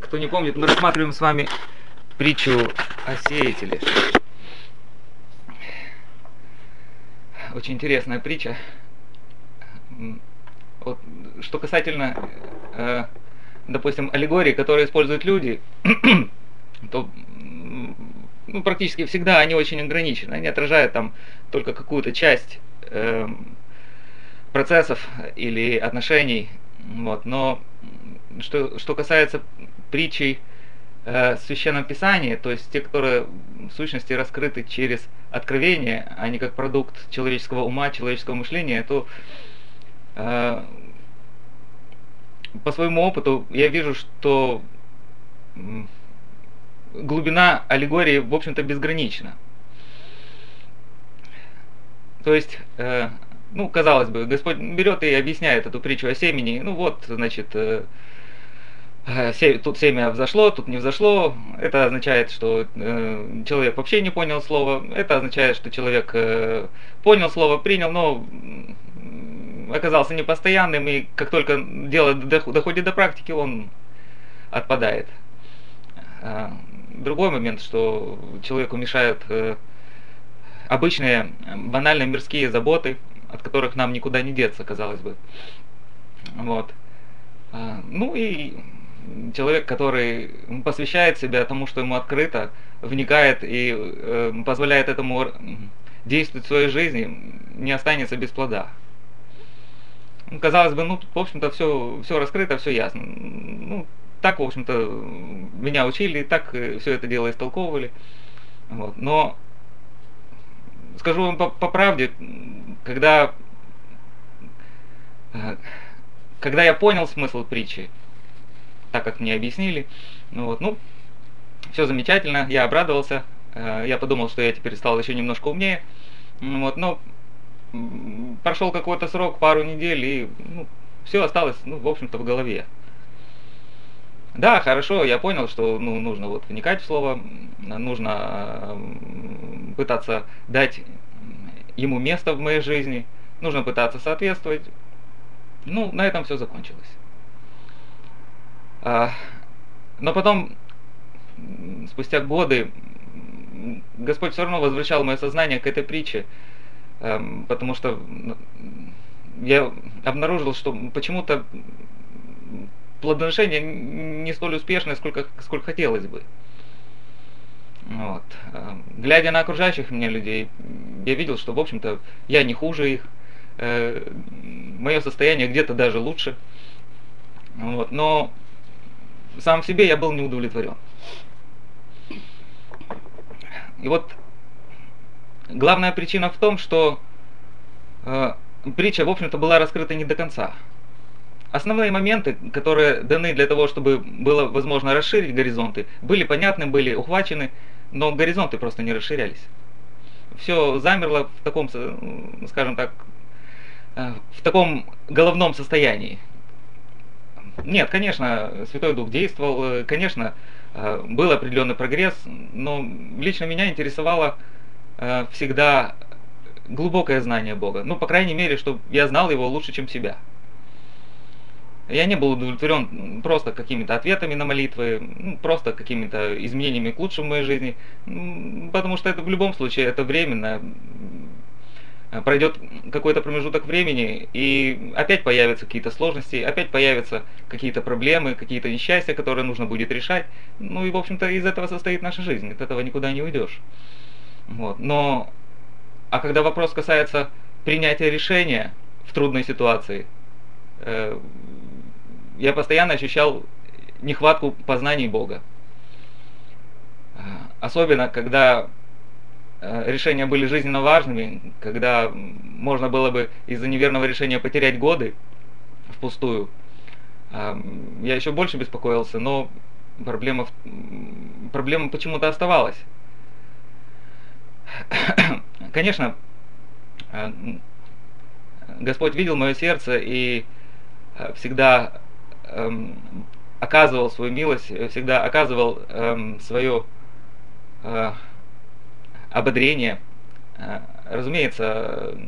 Кто не помнит, мы рассматриваем с вами притчу о сеятеле. Очень интересная притча. Вот, что касательно, допустим, аллегорий, которые используют люди, то практически всегда они очень ограничены. Они отражают там только какую-то часть процессов или отношений. Вот. Но что касается притчей в Священном Писании, то есть те, которые в сущности раскрыты через откровение, а не как продукт человеческого ума, человеческого мышления, то по своему опыту я вижу, что глубина аллегории, в общем-то, безгранична. То есть, казалось бы, Господь берет и объясняет эту притчу о семени. Тут семя взошло, тут не взошло. Это означает, что человек вообще не понял слова. Это означает, что человек понял слово, принял, но оказался непостоянным, и как только дело доходит до практики, он отпадает. Другой момент, что человеку мешают обычные банальные мирские заботы, от которых нам никуда не деться, казалось бы. Вот. И человек, который посвящает себя тому, что ему открыто, вникает и позволяет этому действовать в своей жизни, не останется без плода. Казалось бы, в общем-то, все раскрыто, все ясно. Так, в общем-то, меня учили, так все это дело истолковывали. Вот. Но скажу вам по правде, когда я понял смысл притчи, так как мне объяснили, все замечательно, я обрадовался, я подумал, что я теперь стал еще немножко умнее, но прошел какой-то срок, пару недель, и все осталось, в общем-то, в голове. Да, хорошо, я понял, что нужно вникать в слово, нужно пытаться дать ему место в моей жизни, нужно пытаться соответствовать. На этом все закончилось. Но потом, спустя годы, Господь все равно возвращал мое сознание к этой притче, потому что я обнаружил, что почему-то плодоношение не столь успешное, сколько хотелось бы. Вот. Глядя на окружающих меня людей, я видел, что, в общем-то, я не хуже их, мое состояние где-то даже лучше. Вот. Но сам в себе я был не удовлетворен. И вот главная причина в том, что притча, в общем-то, была раскрыта не до конца. Основные моменты, которые даны для того, чтобы было возможно расширить горизонты, были понятны, были ухвачены, но горизонты просто не расширялись. Все замерло в таком, скажем так, в таком головном состоянии. Нет, конечно, Святой Дух действовал, конечно, был определенный прогресс, но лично меня интересовало всегда глубокое знание Бога. По крайней мере, чтобы я знал Его лучше, чем себя. Я не был удовлетворен просто какими-то ответами на молитвы, просто какими-то изменениями к лучшему в моей жизни, потому что это в любом случае это временно. Пройдет какой-то промежуток времени, и опять появятся какие-то сложности, опять появятся какие-то проблемы, какие-то несчастья, которые нужно будет решать. И, в общем-то, из этого состоит наша жизнь, от этого никуда не уйдешь. Вот. А когда вопрос касается принятия решения в трудной ситуации, я постоянно ощущал нехватку познаний Бога. Особенно, когда решения были жизненно важными, когда можно было бы из-за неверного решения потерять годы впустую. Я еще больше беспокоился, но проблема почему-то оставалась. Конечно, Господь видел мое сердце и всегда оказывал свою милость, всегда оказывал свое ободрение. Разумеется,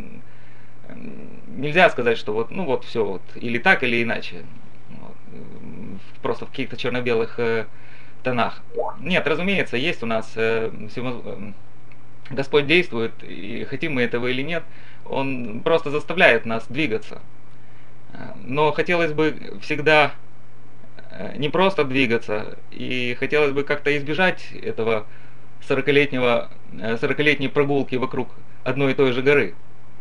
нельзя сказать, что все или так, или иначе. просто в каких-то черно-белых тонах. Нет, разумеется, есть у нас Господь действует, и хотим мы этого или нет, Он просто заставляет нас двигаться. Но хотелось бы всегда не просто двигаться, и хотелось бы как-то избежать этого 40-летней прогулки вокруг одной и той же горы.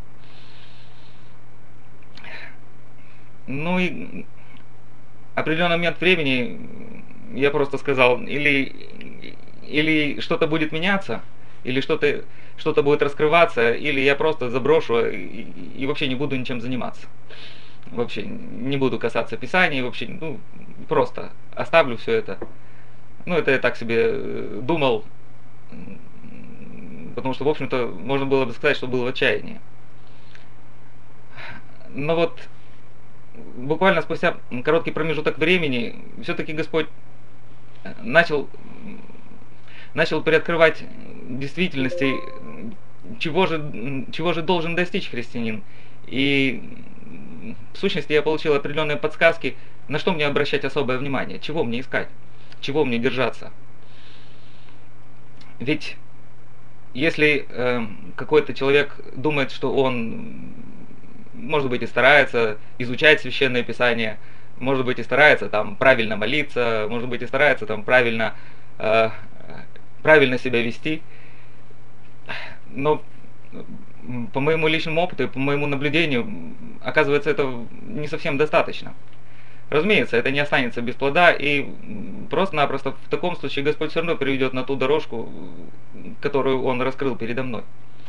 Ну и определенный момент времени я просто сказал, или что-то будет меняться, или что-то будет раскрываться, или я просто заброшу и вообще не буду ничем заниматься. Вообще не буду касаться Писаний, вообще, просто оставлю все это. Это я так себе думал, потому что, в общем-то, можно было бы сказать, что был в отчаянии. Но вот буквально спустя короткий промежуток времени все-таки Господь начал приоткрывать действительности, чего же должен достичь христианин. И в сущности я получил определенные подсказки, на что мне обращать особое внимание, чего мне искать, чего мне держаться. Ведь если какой-то человек думает, что он, может быть, и старается изучать Священное Писание, может быть, и старается там правильно молиться, может быть, и старается там правильно себя вести, но по моему личному опыту и по моему наблюдению, оказывается, этого не совсем достаточно. Разумеется, это не останется без плода, и просто-напросто в таком случае Господь все равно приведет на ту дорожку, которую Он раскрыл передо мной.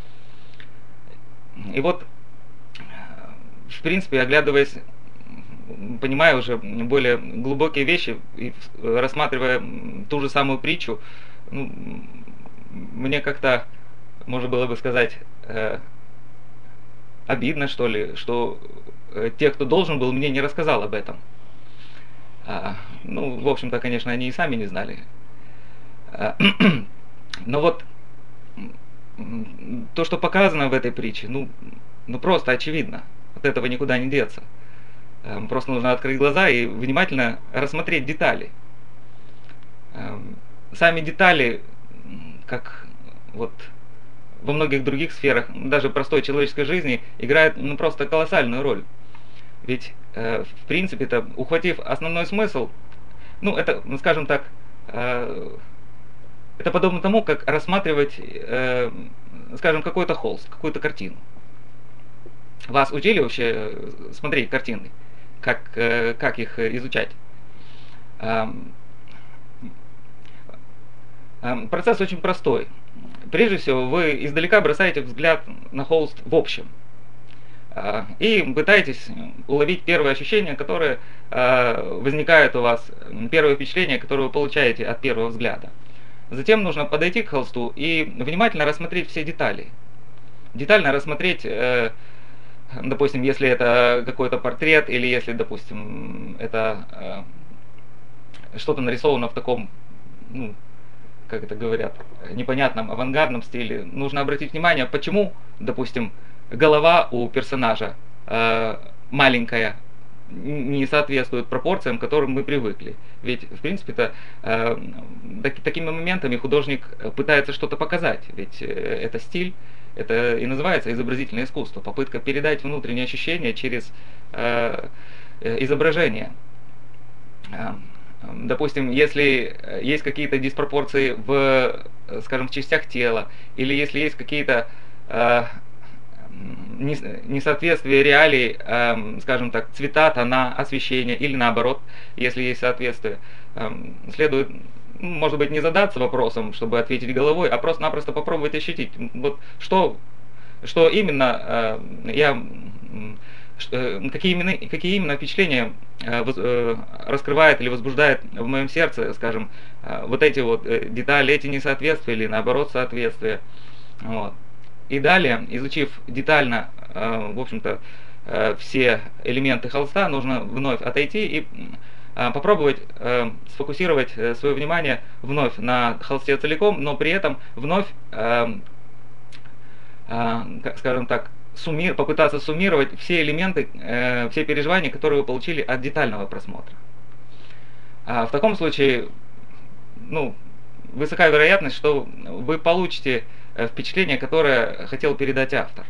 И вот, в принципе, оглядываясь, понимая уже более глубокие вещи и рассматривая ту же самую притчу, мне как-то, можно было бы сказать, обидно, что ли, что те, кто должен был, мне не рассказал об этом. В общем-то, конечно, они и сами не знали. Но вот то, что показано в этой притче, просто очевидно. От этого никуда не деться. Просто нужно открыть глаза и внимательно рассмотреть детали. Сами детали, как вот во многих других сферах, даже простой человеческой жизни, играют просто колоссальную роль. Ведь, в принципе-то, ухватив основной смысл, это, скажем так, это подобно тому, как рассматривать, скажем, какой-то холст, какую-то картину. Вас учили вообще смотреть картины? Как их изучать? Процесс очень простой. Прежде всего, вы издалека бросаете взгляд на холст в общем. И пытаетесь уловить первые ощущения, которые возникают у вас, первое впечатление, которое вы получаете от первого взгляда. Затем нужно подойти к холсту и внимательно рассмотреть все детали. Детально рассмотреть, допустим, если это какой-то портрет, или если, допустим, это что-то нарисовано в таком, как это говорят, непонятном авангардном стиле, нужно обратить внимание, почему, допустим, голова у персонажа маленькая, не соответствует пропорциям, к которым мы привыкли. Ведь, в принципе-то, такими моментами художник пытается что-то показать. Ведь это стиль, это и называется изобразительное искусство. Попытка передать внутренние ощущения через изображение. Допустим, если есть какие-то диспропорции скажем, в частях тела, или если есть какие-то несоответствие реалий, скажем так, цвета, тона, освещения, или наоборот, если есть соответствие, следует, может быть, не задаться вопросом, чтобы ответить головой, а просто-напросто попробовать ощутить, вот что именно какие именно впечатления раскрывает или возбуждает в моем сердце, скажем, вот эти вот детали, эти несоответствия или наоборот соответствия. Вот. И далее, изучив детально, в общем-то, все элементы холста, нужно вновь отойти и попробовать сфокусировать свое внимание вновь на холсте целиком, но при этом вновь, скажем так, попытаться суммировать все элементы, все переживания, которые вы получили от детального просмотра. В таком случае, ну, высока вероятность, что вы получите впечатление, которое хотел передать автор.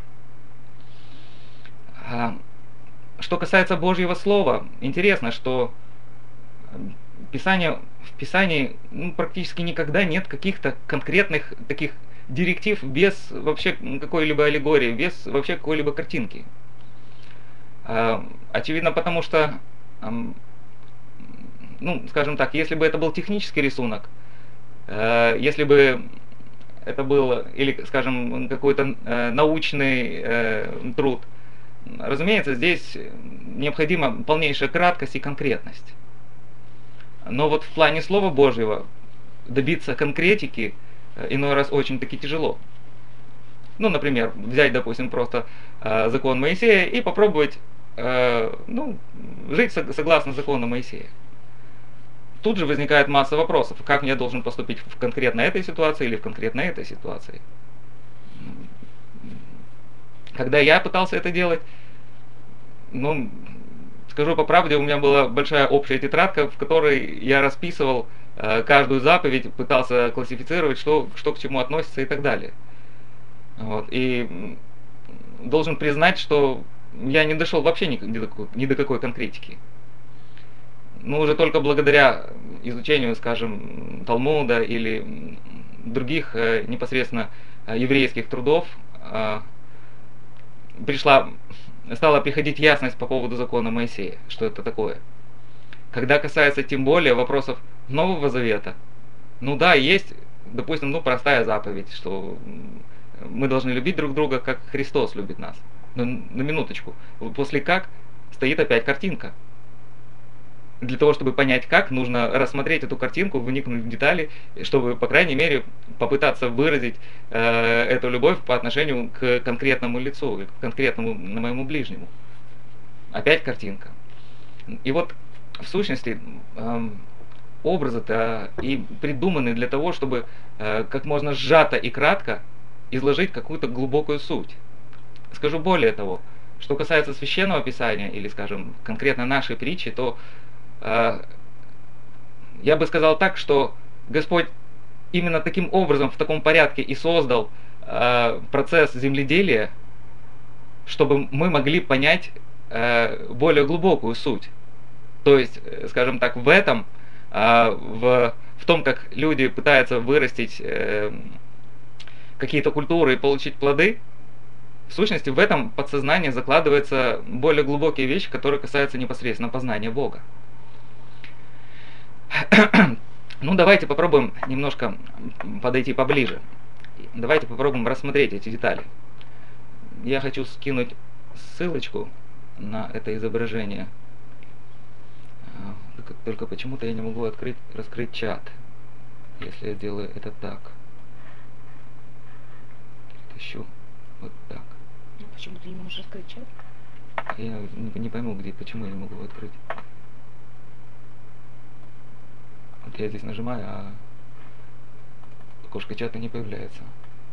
Что касается Божьего Слова, интересно, что в Писании практически никогда нет каких-то конкретных таких директив без вообще какой-либо аллегории, без вообще какой-либо картинки. Очевидно, потому что, скажем так, если бы это был технический рисунок, если бы это был, или, скажем, какой-то научный труд, разумеется, здесь необходима полнейшая краткость и конкретность. Но вот в плане Слова Божьего добиться конкретики иной раз очень-таки тяжело. Например, взять, допустим, просто закон Моисея и попробовать жить согласно закону Моисея. Тут же возникает масса вопросов, как я должен поступить в конкретно этой ситуации или в конкретно этой ситуации. Когда я пытался это делать, скажу по правде, у меня была большая общая тетрадка, в которой я расписывал каждую заповедь, пытался классифицировать, что к чему относится и так далее. И должен признать, что я не дошел вообще ни до какой конкретики. Уже только благодаря изучению, скажем, Талмуда или других непосредственно еврейских трудов стала приходить ясность по поводу закона Моисея, что это такое. Когда касается тем более вопросов Нового Завета, есть, допустим, простая заповедь, что мы должны любить друг друга, как Христос любит нас. Но на минуточку, после «как» стоит опять картинка. Для того, чтобы понять «как», нужно рассмотреть эту картинку, вникнуть в детали, чтобы, по крайней мере, попытаться выразить эту любовь по отношению к конкретному лицу, к конкретному моему ближнему. Опять картинка. И вот, в сущности, образы-то и придуманы для того, чтобы как можно сжато и кратко изложить какую-то глубокую суть. Скажу более того, что касается Священного Писания, или, скажем, конкретно нашей притчи, то я бы сказал так, что Господь именно таким образом, в таком порядке и создал процесс земледелия, чтобы мы могли понять более глубокую суть. То есть, скажем так, в этом, в том, как люди пытаются вырастить какие-то культуры и получить плоды, в сущности, в этом подсознании закладываются более глубокие вещи, которые касаются непосредственно познания Бога. Давайте попробуем немножко подойти поближе. Давайте попробуем рассмотреть эти детали. Я хочу скинуть ссылочку на это изображение. Только почему-то я не могу раскрыть чат, если я делаю это так. Ищу вот так. Почему ты не можешь открыть чат? Я не пойму, почему я не могу его открыть. Вот я здесь нажимаю, а окошко чата не появляется.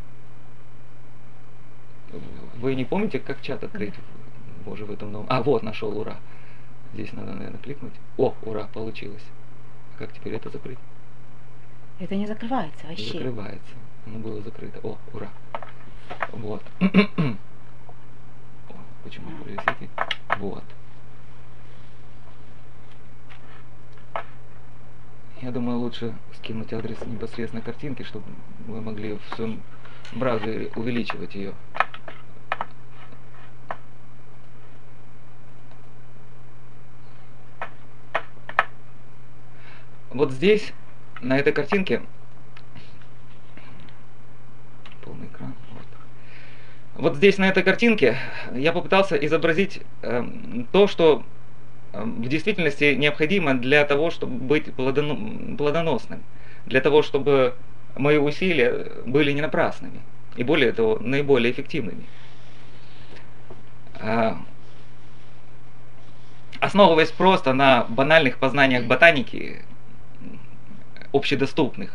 Вы не помните, как чат открыть? Боже, в этом новом... вот, нашел, ура. Здесь надо, наверное, кликнуть. О, ура, получилось. Как теперь это закрыть? Это не закрывается вообще. Не закрывается. Оно было закрыто. О, ура. Вот. Почему провисите? Вот. Я думаю, лучше скинуть адрес непосредственно картинки, чтобы вы могли в своем браузере увеличивать ее. Вот здесь, на этой картинке, полный экран, вот здесь, на этой картинке, я попытался изобразить то, что в действительности необходимо для того, чтобы быть плодоносным, для того, чтобы мои усилия были не напрасными и, более того, наиболее эффективными. Основываясь просто на банальных познаниях ботаники, общедоступных,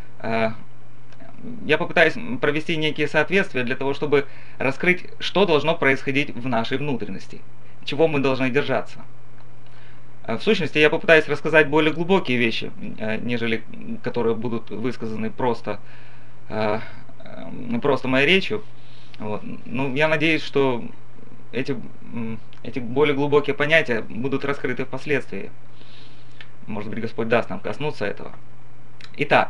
я попытаюсь провести некие соответствия для того, чтобы раскрыть, что должно происходить в нашей внутренности, чего мы должны держаться. В сущности, я попытаюсь рассказать более глубокие вещи, нежели которые будут высказаны просто моей речью. Вот. Ну, я надеюсь, что эти более глубокие понятия будут раскрыты впоследствии. Может быть, Господь даст нам коснуться этого. Итак,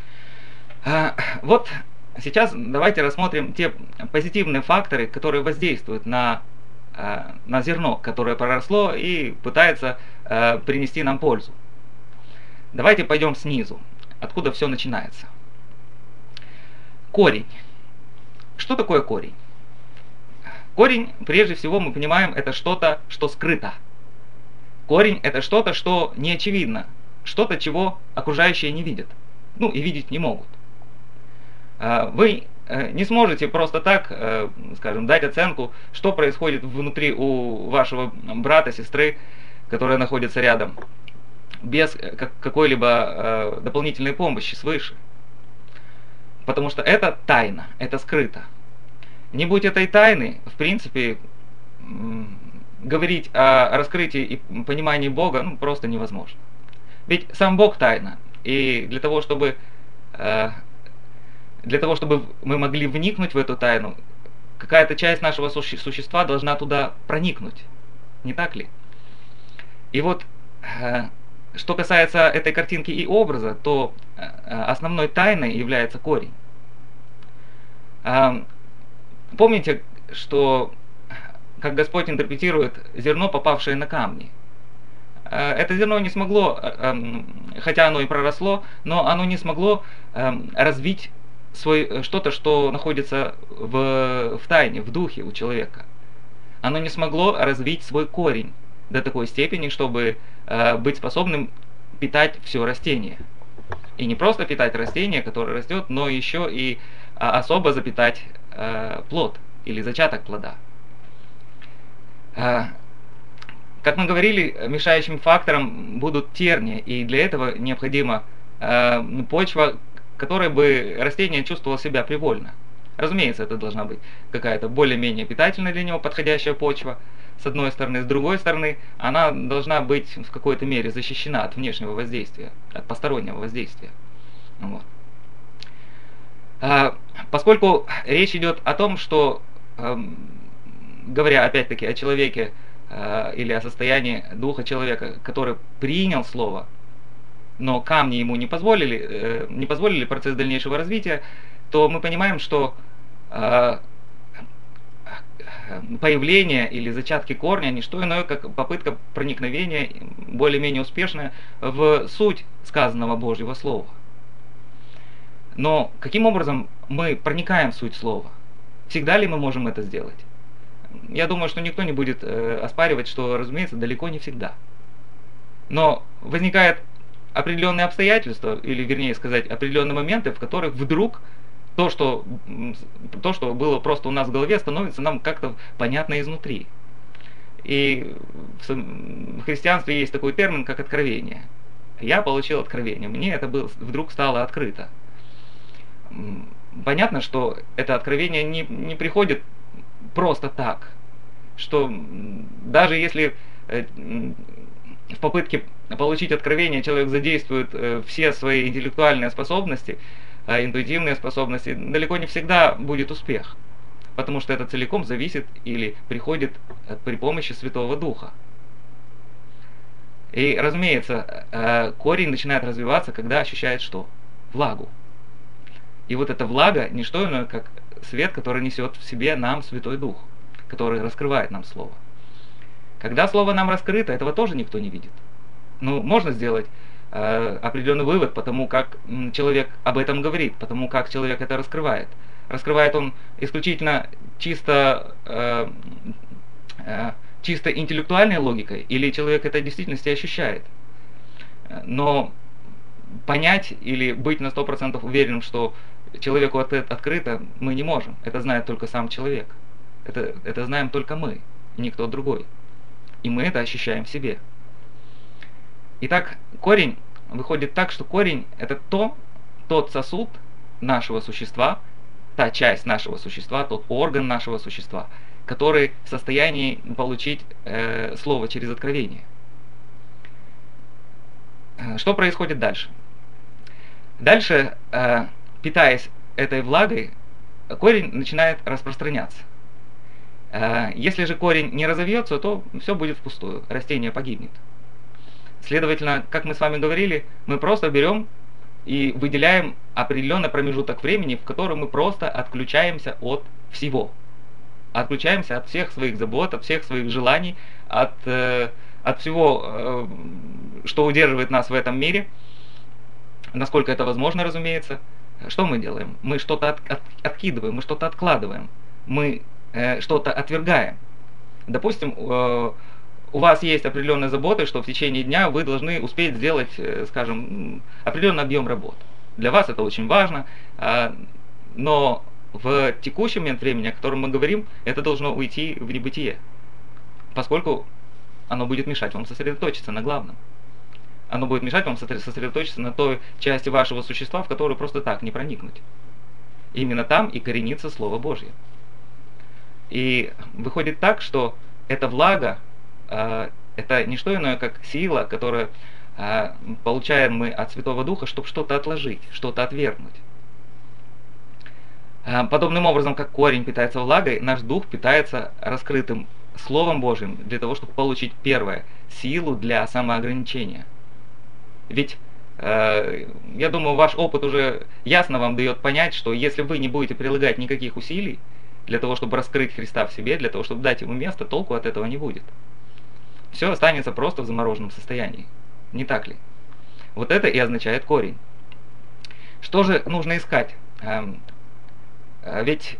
вот сейчас давайте рассмотрим те позитивные факторы, которые воздействуют на зерно, которое проросло и пытается принести нам пользу. Давайте пойдем снизу, откуда все начинается. Корень. Что такое корень? Корень, прежде всего, мы понимаем, это что-то, что скрыто. Корень – это что-то, что не очевидно, что-то, чего окружающие не видят, ну и видеть не могут. Вы не сможете просто так, скажем, дать оценку, что происходит внутри у вашего брата, сестры, которые находятся рядом, без какой-либо дополнительной помощи свыше. Потому что это тайна, это скрыто. Не будь этой тайны, в принципе, говорить о раскрытии и понимании Бога просто невозможно. Ведь сам Бог тайна, и для того, чтобы мы могли вникнуть в эту тайну, какая-то часть нашего существа должна туда проникнуть. Не так ли? И вот, что касается этой картинки и образа, то основной тайной является корень. Помните, что как Господь интерпретирует зерно, попавшее на камни? Это зерно не смогло, хотя оно и проросло, но оно не смогло развить что-то, что находится в тайне, в духе у человека. Оно не смогло развить свой корень до такой степени, чтобы быть способным питать все растение. И не просто питать растение, которое растет, но еще и особо запитать плод или зачаток плода. Как мы говорили, мешающим фактором будут тернии, и для этого необходима почва, которой бы растение чувствовало себя привольно. Разумеется, это должна быть какая-то более-менее питательная для него подходящая почва, с одной стороны. С другой стороны, она должна быть в какой-то мере защищена от внешнего воздействия, от постороннего воздействия. Вот. Поскольку речь идет о том, что, говоря опять-таки о человеке или о состоянии духа человека, который принял слово, но камни ему не позволили процесс дальнейшего развития, то мы понимаем, что появление или зачатки корня не что иное, как попытка проникновения, более-менее успешная, в суть сказанного Божьего Слова. Но каким образом мы проникаем в суть Слова? Всегда ли мы можем это сделать? Я думаю, что никто не будет оспаривать, что, разумеется, далеко не всегда. Но возникают определенные обстоятельства, или вернее сказать, определенные моменты, в которых вдруг то, что было просто у нас в голове, становится нам как-то понятно изнутри. И в христианстве есть такой термин, как откровение. Я получил откровение, мне это вдруг стало открыто. Понятно, что это откровение не приходит просто так, что даже если в попытке получить откровение человек задействует все свои интеллектуальные способности, интуитивные способности, далеко не всегда будет успех, потому что это целиком зависит или приходит при помощи Святого Духа. И, разумеется, корень начинает развиваться, когда ощущает что? Влагу. И вот эта влага не что иное, как свет, который несет в себе нам Святой Дух, который раскрывает нам Слово. Когда Слово нам раскрыто, этого тоже никто не видит. Ну, можно сделать определенный вывод, потому как человек об этом говорит, потому как человек это раскрывает. Раскрывает он исключительно чисто интеллектуальной логикой, или человек это в действительности ощущает. Но понять или быть на 100% уверенным, что человеку открыто, мы не можем. Это знает только сам человек. Это знаем только мы, и никто другой. И мы это ощущаем в себе. Итак, корень выходит так, что корень – это тот сосуд нашего существа, та часть нашего существа, тот орган нашего существа, который в состоянии получить слово через откровение. Что происходит дальше? Дальше, питаясь этой влагой, корень начинает распространяться. Если же корень не разовьется, то все будет впустую, растение погибнет. Следовательно, как мы с вами говорили, мы просто берем и выделяем определенный промежуток времени, в котором мы просто отключаемся от всего. Отключаемся от всех своих забот, от всех своих желаний, от всего, что удерживает нас в этом мире, насколько это возможно, разумеется. Что мы делаем? Мы что-то откидываем, мы что-то откладываем, мы что-то отвергаем. Допустим, у вас есть определенные заботы, что в течение дня вы должны успеть сделать, скажем, определенный объем работ. Для вас это очень важно, но в текущий момент времени, о котором мы говорим, это должно уйти в небытие, поскольку оно будет мешать вам сосредоточиться на главном. Оно будет мешать вам сосредоточиться на той части вашего существа, в которую просто так не проникнуть. Именно там и коренится Слово Божье. И выходит так, что эта влага, это не что иное, как сила, которую получаем мы от Святого Духа, чтобы что-то отложить, что-то отвергнуть. Подобным образом, как корень питается влагой, наш дух питается раскрытым Словом Божьим для того, чтобы получить первое – силу для самоограничения. Ведь, я думаю, ваш опыт уже ясно вам дает понять, что если вы не будете прилагать никаких усилий для того, чтобы раскрыть Христа в себе, для того, чтобы дать Ему место, толку от этого не будет. Все останется просто в замороженном состоянии. Не так ли? Вот это и означает корень. Что же нужно искать? Ведь,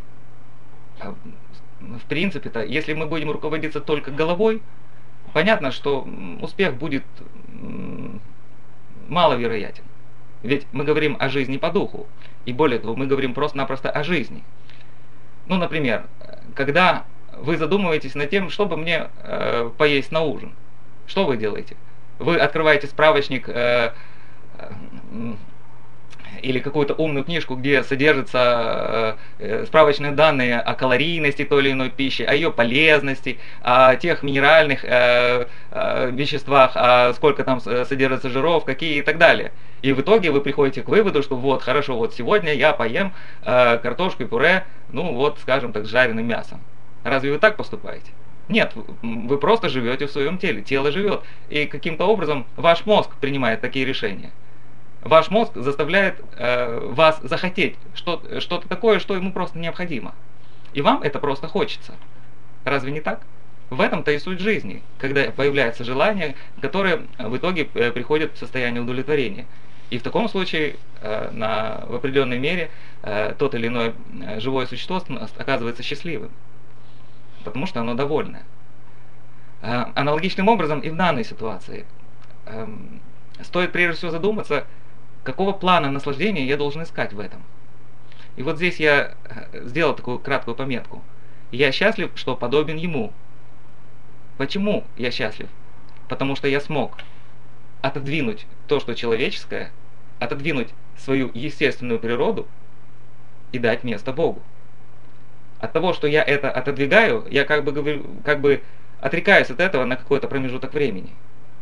в принципе-то, если мы будем руководиться только головой, понятно, что успех будет маловероятен. Ведь мы говорим о жизни по духу. И более того, мы говорим просто-напросто о жизни. Ну, например, когда вы задумываетесь над тем, что бы мне поесть на ужин, что вы делаете? Вы открываете справочник или какую-то умную книжку, где содержатся справочные данные о калорийности той или иной пищи, о ее полезности, о тех минеральных веществах, сколько там содержится жиров, какие и так далее. И в итоге вы приходите к выводу, что вот, хорошо, вот сегодня я поем картошку и пюре, ну вот, скажем так, с жареным мясом. Разве вы так поступаете? Нет, вы просто живете в своем теле, тело живет, и каким-то образом ваш мозг принимает такие решения. Ваш мозг заставляет вас захотеть что-то такое, что ему просто необходимо. И вам это просто хочется. Разве не так? В этом-то и суть жизни, когда появляется желание, которое в итоге приходит в состояние удовлетворения. И в таком случае, в определенной мере, тот или иное живое существо оказывается счастливым, потому что оно довольное. Аналогичным образом и в данной ситуации. Стоит прежде всего задуматься, какого плана наслаждения я должен искать в этом. И вот здесь я сделал такую краткую пометку. Я счастлив, что подобен Ему. Почему я счастлив? Потому что я смог отодвинуть то, что человеческое, отодвинуть свою естественную природу и дать место Богу. От того, что я это отодвигаю, я как бы отрекаюсь от этого на какой-то промежуток времени.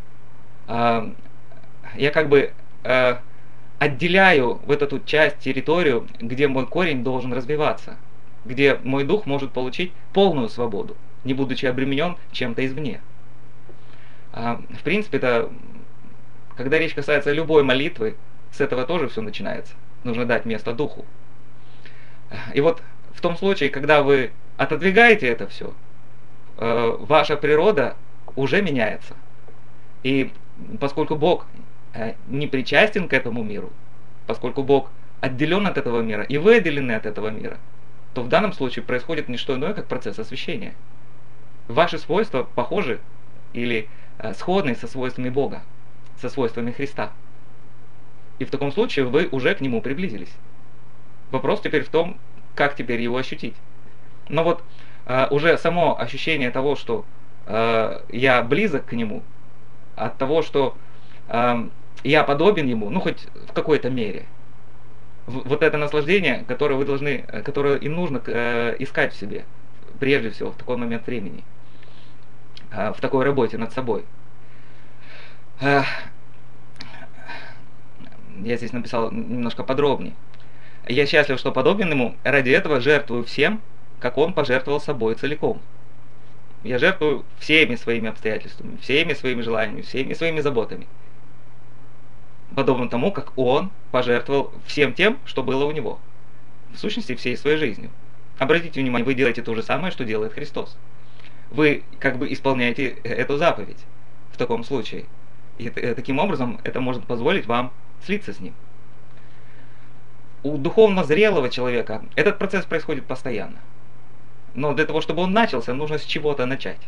Я как бы отделяю вот эту часть, территорию, где мой корень должен развиваться, где мой дух может получить полную свободу, не будучи обременен чем-то извне. В принципе, это, когда речь касается любой молитвы, с этого тоже все начинается. Нужно дать место духу. И вот в том случае, когда вы отодвигаете это все, ваша природа уже меняется. И поскольку Бог не причастен к этому миру, поскольку Бог отделен от этого мира, и вы отделены от этого мира, то в данном случае происходит не что иное, как процесс освящения. Ваши свойства похожи или сходны со свойствами Бога, со свойствами Христа. И в таком случае вы уже к Нему приблизились. Вопрос теперь в том, как теперь Его ощутить. Но вот уже само ощущение того, что я близок к Нему, от того, что я подобен Ему, ну хоть в какой-то мере, вот это наслаждение, которое им нужно искать в себе, прежде всего в такой момент времени, в такой работе над собой. я здесь написал немножко подробнее. «Я счастлив, что подобен ему, ради этого жертвую всем, как он пожертвовал собой целиком». Я жертвую всеми своими обстоятельствами, всеми своими желаниями, всеми своими заботами. Подобно тому, как он пожертвовал всем тем, что было у него. В сущности, всей своей жизнью. Обратите внимание, вы делаете то же самое, что делает Христос. Вы как бы исполняете эту заповедь в таком случае. И таким образом это может позволить вам слиться с ним. У духовно зрелого человека этот процесс происходит постоянно. Но для того, чтобы он начался, нужно с чего-то начать.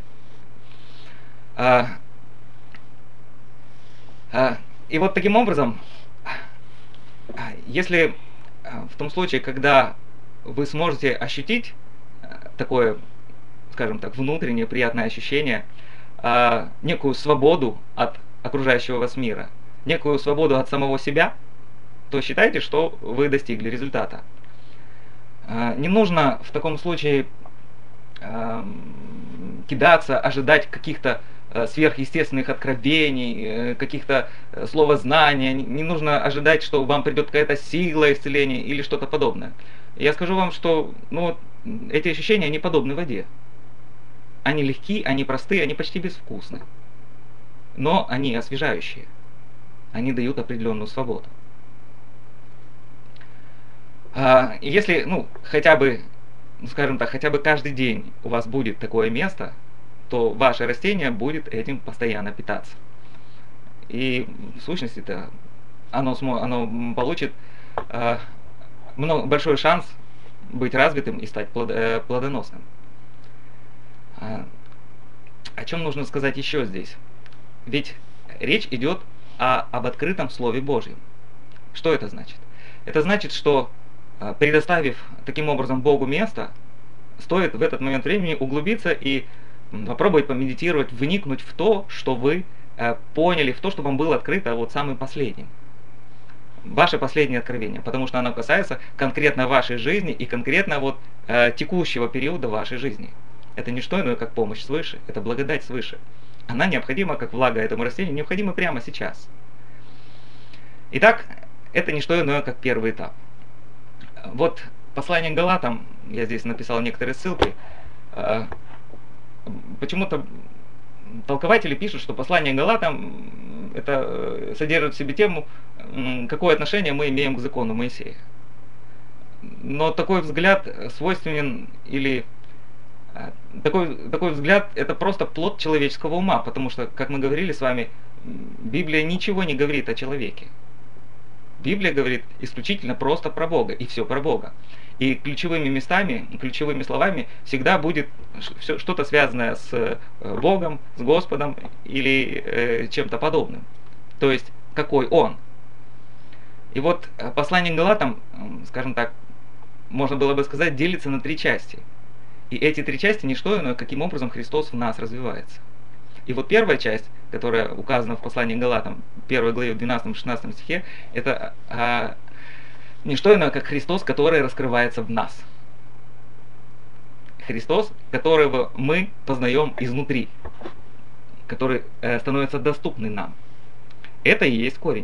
И вот таким образом, если в том случае, когда вы сможете ощутить такое, скажем так, внутреннее приятное ощущение, некую свободу от окружающего вас мира, некую свободу от самого себя, то считайте, что вы достигли результата. Не нужно в таком случае кидаться, ожидать каких-то сверхъестественных откровений, каких-то словознания. Не нужно ожидать, что вам придет какая-то сила исцеления или что-то подобное. Я скажу вам, что эти ощущения, они подобны воде. Они легки, они простые, они почти безвкусны. Но они освежающие. Они дают определенную свободу. Если, хотя бы, скажем так, хотя бы каждый день у вас будет такое место, то ваше растение будет этим постоянно питаться. И в сущности-то оно получит большой шанс быть развитым и стать плодоносным. О чем нужно сказать еще здесь? Ведь речь идет об открытом Слове Божьем. Что это значит? Это значит, что предоставив таким образом Богу место, стоит в этот момент времени углубиться и попробовать помедитировать, вникнуть в то, что вы поняли, в то, что вам было открыто вот самым последним. Ваше последнее откровение, потому что оно касается конкретно вашей жизни и конкретно текущего периода вашей жизни. Это не что иное, как помощь свыше, это благодать свыше. Она необходима, как влага этому растению, необходима прямо сейчас. Итак, это не что иное, как первый этап. Вот послание к Галатам, я здесь написал некоторые ссылки, почему-то толкователи пишут, что послание к Галатам это содержит в себе тему, какое отношение мы имеем к закону Моисея. Но такой взгляд свойственен или такой взгляд это просто плод человеческого ума, потому что, как мы говорили с вами, Библия ничего не говорит о человеке. Библия говорит исключительно просто про Бога, и все про Бога. И ключевыми местами, ключевыми словами всегда будет что-то связанное с Богом, с Господом или чем-то подобным. То есть, какой Он. И вот послание к Галатам, скажем так, можно было бы сказать, делится на 3 части. И эти 3 части не что иное, каким образом Христос в нас развивается. И вот первая часть, которая указана в послании к Галатам, 1 главе, 12-16 стихе, это не что иное, как Христос, который раскрывается в нас. Христос, которого мы познаем изнутри, который становится доступным нам. Это и есть корень.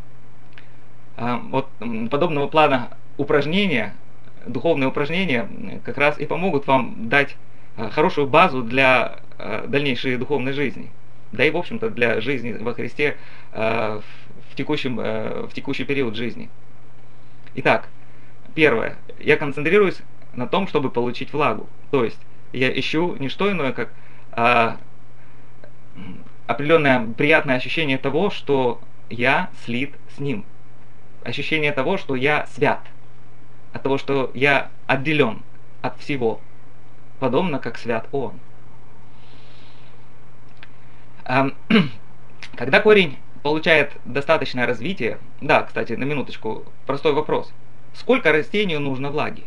Вот подобного плана упражнения, духовные упражнения, как раз и помогут вам дать хорошую базу для дальнейшей духовной жизни. Да и, в общем-то, для жизни во Христе в текущий период жизни. Итак, первое. Я концентрируюсь на том, чтобы получить влагу. То есть, я ищу не что иное, как определенное приятное ощущение того, что я слит с Ним. Ощущение того, что я свят. От того, что я отделен от всего. Подобно, как свят Он. Когда корень получает достаточное развитие, да, кстати, на минуточку, простой вопрос. Сколько растению нужно влаги?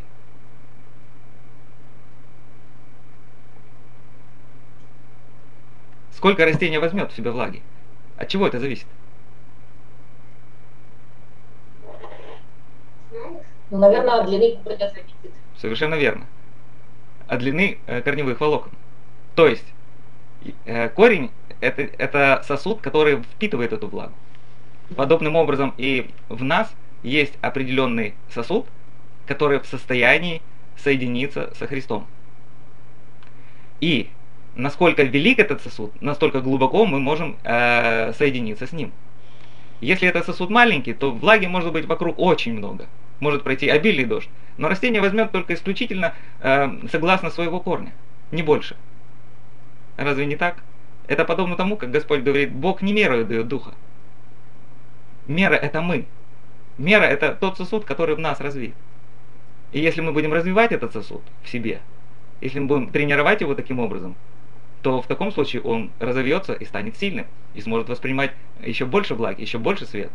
Сколько растение возьмет в себя влаги? От чего это зависит? Наверное, от длины корня зависит. Совершенно верно. От длины корневых волокон. То есть корень это сосуд, который впитывает эту влагу. Подобным образом и в нас есть определенный сосуд, который в состоянии соединиться со Христом. И насколько велик этот сосуд, настолько глубоко мы можем соединиться с ним. Если этот сосуд маленький, то влаги может быть вокруг очень много. Может пройти обильный дождь. Но растение возьмет только исключительно согласно своего корня, не больше. Разве не так? Это подобно тому, как Господь говорит, Бог не мерою дает духа. Мера это мы. Мера это тот сосуд, который в нас развит. И если мы будем развивать этот сосуд в себе, если мы будем тренировать его таким образом, то в таком случае он разовьется и станет сильным, и сможет воспринимать еще больше влаги, еще больше света.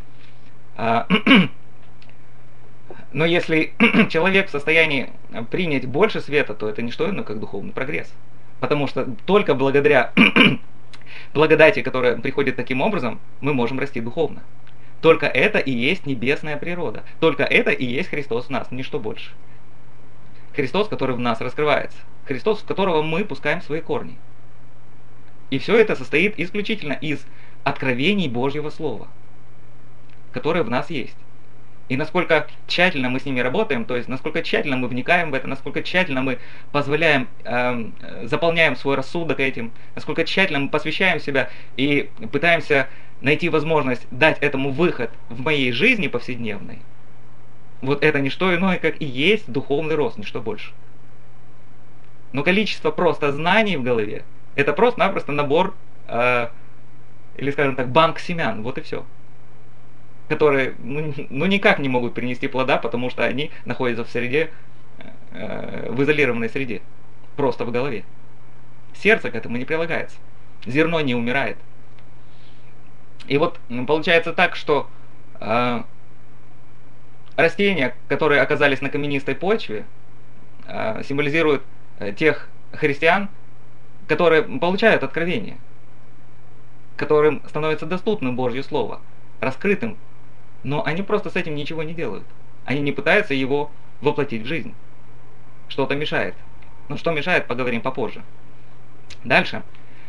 Но если человек в состоянии принять больше света, то это не что иное, как духовный прогресс. Потому что только благодаря благодати, которая приходит таким образом, мы можем расти духовно. Только это и есть небесная природа. Только это и есть Христос в нас, ничто больше. Христос, который в нас раскрывается. Христос, в которого мы пускаем свои корни. И все это состоит исключительно из откровений Божьего Слова, которое в нас есть. И насколько тщательно мы с ними работаем, то есть насколько тщательно мы вникаем в это, насколько тщательно мы позволяем, заполняем свой рассудок этим, насколько тщательно мы посвящаем себя и пытаемся найти возможность дать этому выход в моей жизни повседневной, вот это не что иное, как и есть духовный рост, ничто больше. Но количество просто знаний в голове, это просто-напросто набор, или скажем так, банк семян, вот и все. Которые никак не могут принести плода, потому что они находятся в среде, в изолированной среде, просто в голове. Сердце к этому не прилагается, зерно не умирает. И вот получается так, что растения, которые оказались на каменистой почве, символизируют тех христиан, которые получают откровение, которым становится доступным Божье Слово, раскрытым, но они просто с этим ничего не делают. Они не пытаются его воплотить в жизнь. Что-то мешает. Но что мешает, поговорим попозже. Дальше.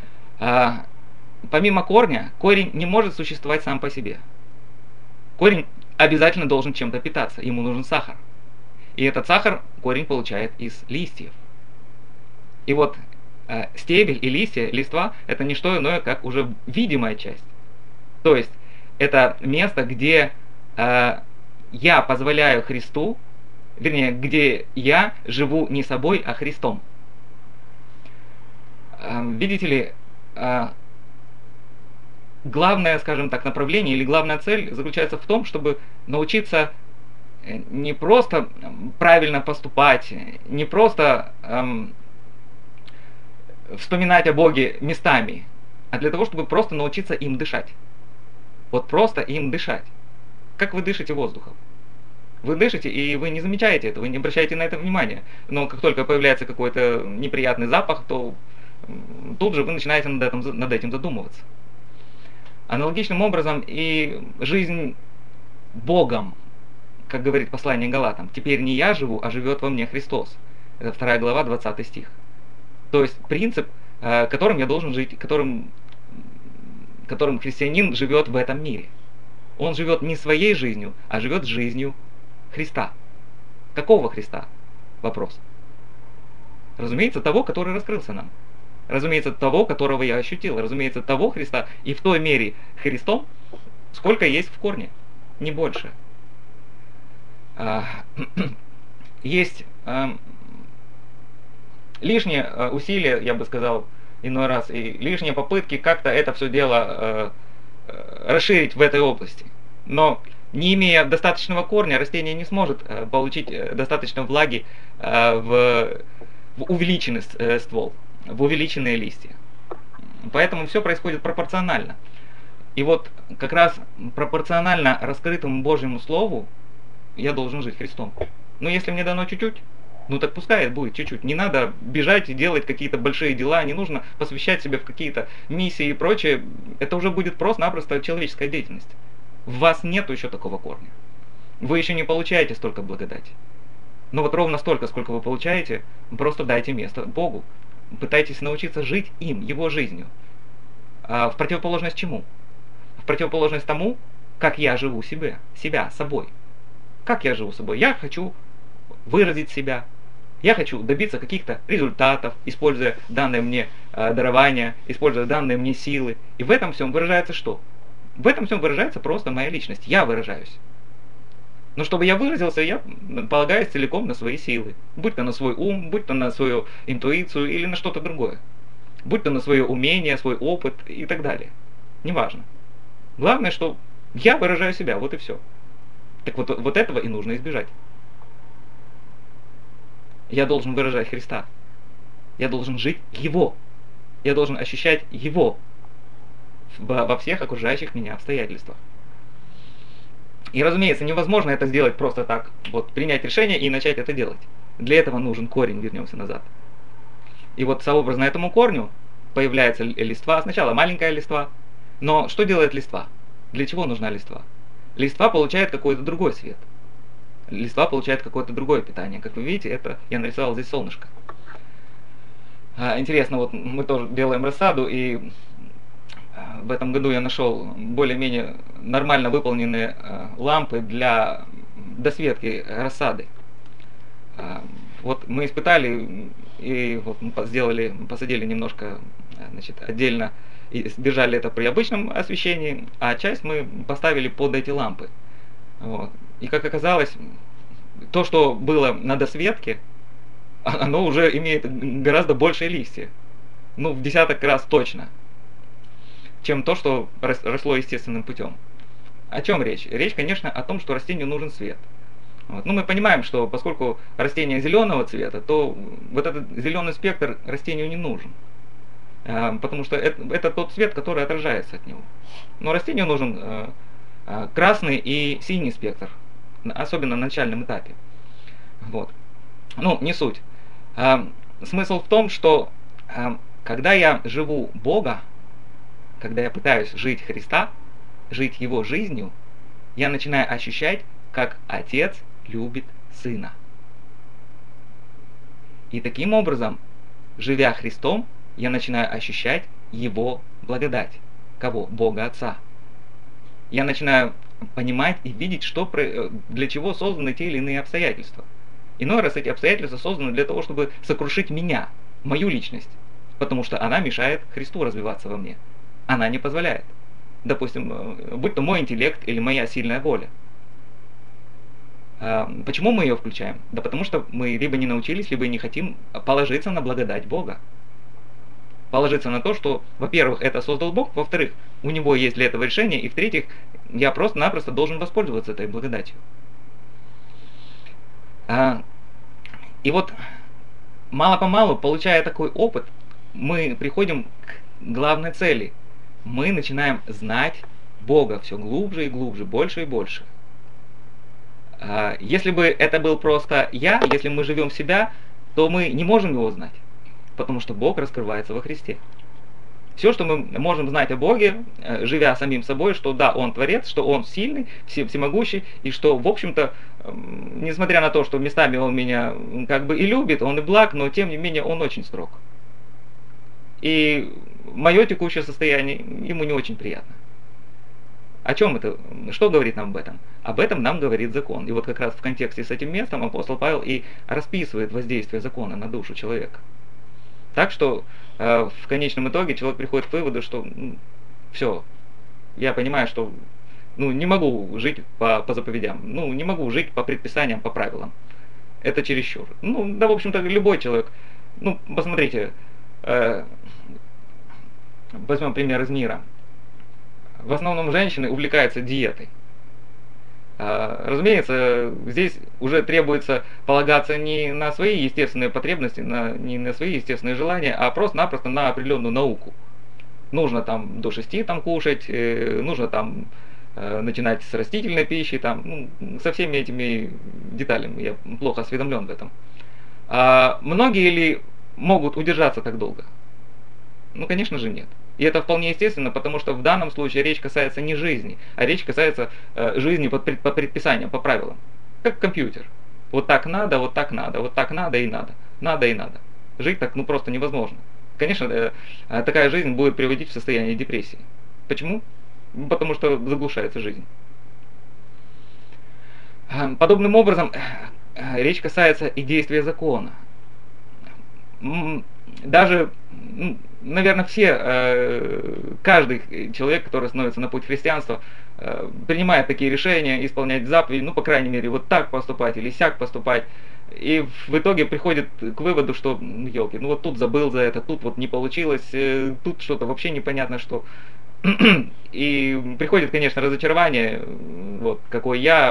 Помимо корня, корень не может существовать сам по себе. Корень обязательно должен чем-то питаться, ему нужен сахар. И этот сахар корень получает из листьев. И вот стебель и листья, листва, это не что иное, как уже видимая часть. То есть это место, где я позволяю Христу, вернее, где я живу не собой, а Христом. Видите ли, главное, скажем так, направление или главная цель заключается в том, чтобы научиться не просто правильно поступать, не просто вспоминать о Боге местами, а для того, чтобы просто научиться им дышать. Вот просто им дышать. Как вы дышите воздухом? Вы дышите, и вы не замечаете это, вы не обращаете на это внимания. Но как только появляется какой-то неприятный запах, то тут же вы начинаете над этим задумываться. Аналогичным образом и жизнь Богом, как говорит послание Галатам, «Теперь не я живу, а живет во мне Христос». Это 2 глава, 20 стих. То есть принцип, которым я должен жить, которым христианин живет в этом мире. Он живет не своей жизнью, а живет жизнью Христа. Какого Христа? Вопрос. Разумеется, того, который раскрылся нам. Разумеется, того, которого я ощутил. Разумеется, того Христа. И в той мере Христом, сколько есть в корне. Не больше. Есть лишние усилия, я бы сказал, иной раз, и лишние попытки как-то это все дело расширить в этой области. Но не имея достаточного корня, растение не сможет получить достаточно влаги в увеличенный ствол, в увеличенные листья. Поэтому все происходит пропорционально. И вот как раз пропорционально раскрытому Божьему Слову я должен жить Христом. Но если мне дано чуть-чуть, ну так пускай будет чуть-чуть. Не надо бежать и делать какие-то большие дела, не нужно посвящать себя в какие-то миссии и прочее. Это уже будет просто-напросто человеческая деятельность. В вас нету еще такого корня. Вы еще не получаете столько благодати. Но вот ровно столько, сколько вы получаете, просто дайте место Богу. Пытайтесь научиться жить им, Его жизнью. А в противоположность чему? В противоположность тому, как я живу себя собой. Как я живу собой? Я хочу выразить себя, я хочу добиться каких-то результатов, используя данное мне дарование, используя данные мне силы. И в этом всем выражается что? В этом всем выражается просто моя личность. Я выражаюсь. Но чтобы я выразился, я полагаюсь целиком на свои силы. Будь то на свой ум, будь то на свою интуицию или на что-то другое. Будь то на свое умение, свой опыт и так далее. Неважно. Главное, что я выражаю себя, вот и все. Так вот этого и нужно избежать. Я должен выражать Христа. Я должен жить Его. Я должен ощущать Его во всех окружающих меня обстоятельствах. И, разумеется, невозможно это сделать просто так. Вот принять решение и начать это делать. Для этого нужен корень, вернемся назад. И вот сообразно этому корню появляется листва. Сначала маленькая листва. Но что делает листва? Для чего нужна листва? Листва получает какой-то другой свет. Листва получает какое-то другое питание. Как вы видите, это я нарисовал здесь солнышко. Интересно, вот мы тоже делаем рассаду, и в этом году я нашел более-менее нормально выполненные лампы для досветки рассады. Вот мы испытали и вот мы посадили немножко, значит, отдельно и держали это при обычном освещении, а часть мы поставили под эти лампы. Вот. И как оказалось, то, что было на досветке, оно уже имеет гораздо большие листья. Ну, в десяток раз точно, чем то, что росло естественным путем. О чем речь? Речь, конечно, о том, что растению нужен свет. Вот. Ну, мы понимаем, что поскольку растение зеленого цвета, то вот этот зеленый спектр растению не нужен. Потому что это тот цвет, который отражается от него. Но растению нужен красный и синий спектр, особенно на начальном этапе. Вот. Ну, не суть. Смысл в том, что когда я живу Бога, когда я пытаюсь жить Христа, жить Его жизнью, я начинаю ощущать, как Отец любит Сына. И таким образом, живя Христом, я начинаю ощущать Его благодать. Кого? Бога Отца. Я начинаю понимать и видеть, для чего созданы те или иные обстоятельства. Иной раз эти обстоятельства созданы для того, чтобы сокрушить меня, мою личность, потому что она мешает Христу развиваться во мне. Она не позволяет. Допустим, будь то мой интеллект или моя сильная воля. Почему мы ее включаем? Да потому что мы либо не научились, либо не хотим положиться на благодать Бога. Положиться на то, что, во-первых, это создал Бог, во-вторых, у Него есть для этого решение, и в-третьих, я просто-напросто должен воспользоваться этой благодатью. И вот, мало-помалу, получая такой опыт, мы приходим к главной цели. Мы начинаем знать Бога все глубже и глубже, больше и больше. Если бы это был просто я, если мы живем себя, то мы не можем Его знать, потому что Бог раскрывается во Христе. Все, что мы можем знать о Боге, живя самим собой, что да, Он Творец, что Он сильный, всемогущий, и что, в общем-то, несмотря на то, что местами Он меня как бы и любит, Он и благ, но тем не менее Он очень строг. И мое текущее состояние Ему не очень приятно. О чем это? Что говорит нам об этом? Об этом нам говорит закон. И вот как раз в контексте с этим местом апостол Павел и расписывает воздействие закона на душу человека. Так что в конечном итоге человек приходит к выводу, что все, я понимаю, что не могу жить по заповедям, не могу жить по предписаниям, по правилам. Это чересчур. Да, в общем-то, любой человек. Посмотрите, возьмем пример из мира. В основном женщины увлекаются диетой. Разумеется, здесь уже требуется полагаться не на свои естественные потребности, не на свои естественные желания, а просто-напросто на определенную науку. Нужно там до 6 кушать, нужно там начинать с растительной пищи, со всеми этими деталями. Я плохо осведомлен в этом. Многие ли могут удержаться так долго? Конечно же, нет. И это вполне естественно, потому что в данном случае речь касается не жизни, а речь касается жизни по предписаниям, по правилам. Как компьютер. Вот так надо, вот так надо, вот так надо и надо. Надо и надо. Жить так просто невозможно. Конечно, такая жизнь будет приводить в состояние депрессии. Почему? Потому что заглушается жизнь. Подобным образом, речь касается и действия закона. Даже, наверное, каждый человек, который становится на путь христианства, принимает такие решения, исполнять заповеди, по крайней мере, вот так поступать или сяк поступать. И в итоге приходит к выводу, что, елки, вот тут забыл за это, тут вот не получилось, тут что-то вообще непонятно что. И приходит, конечно, разочарование, вот, какой я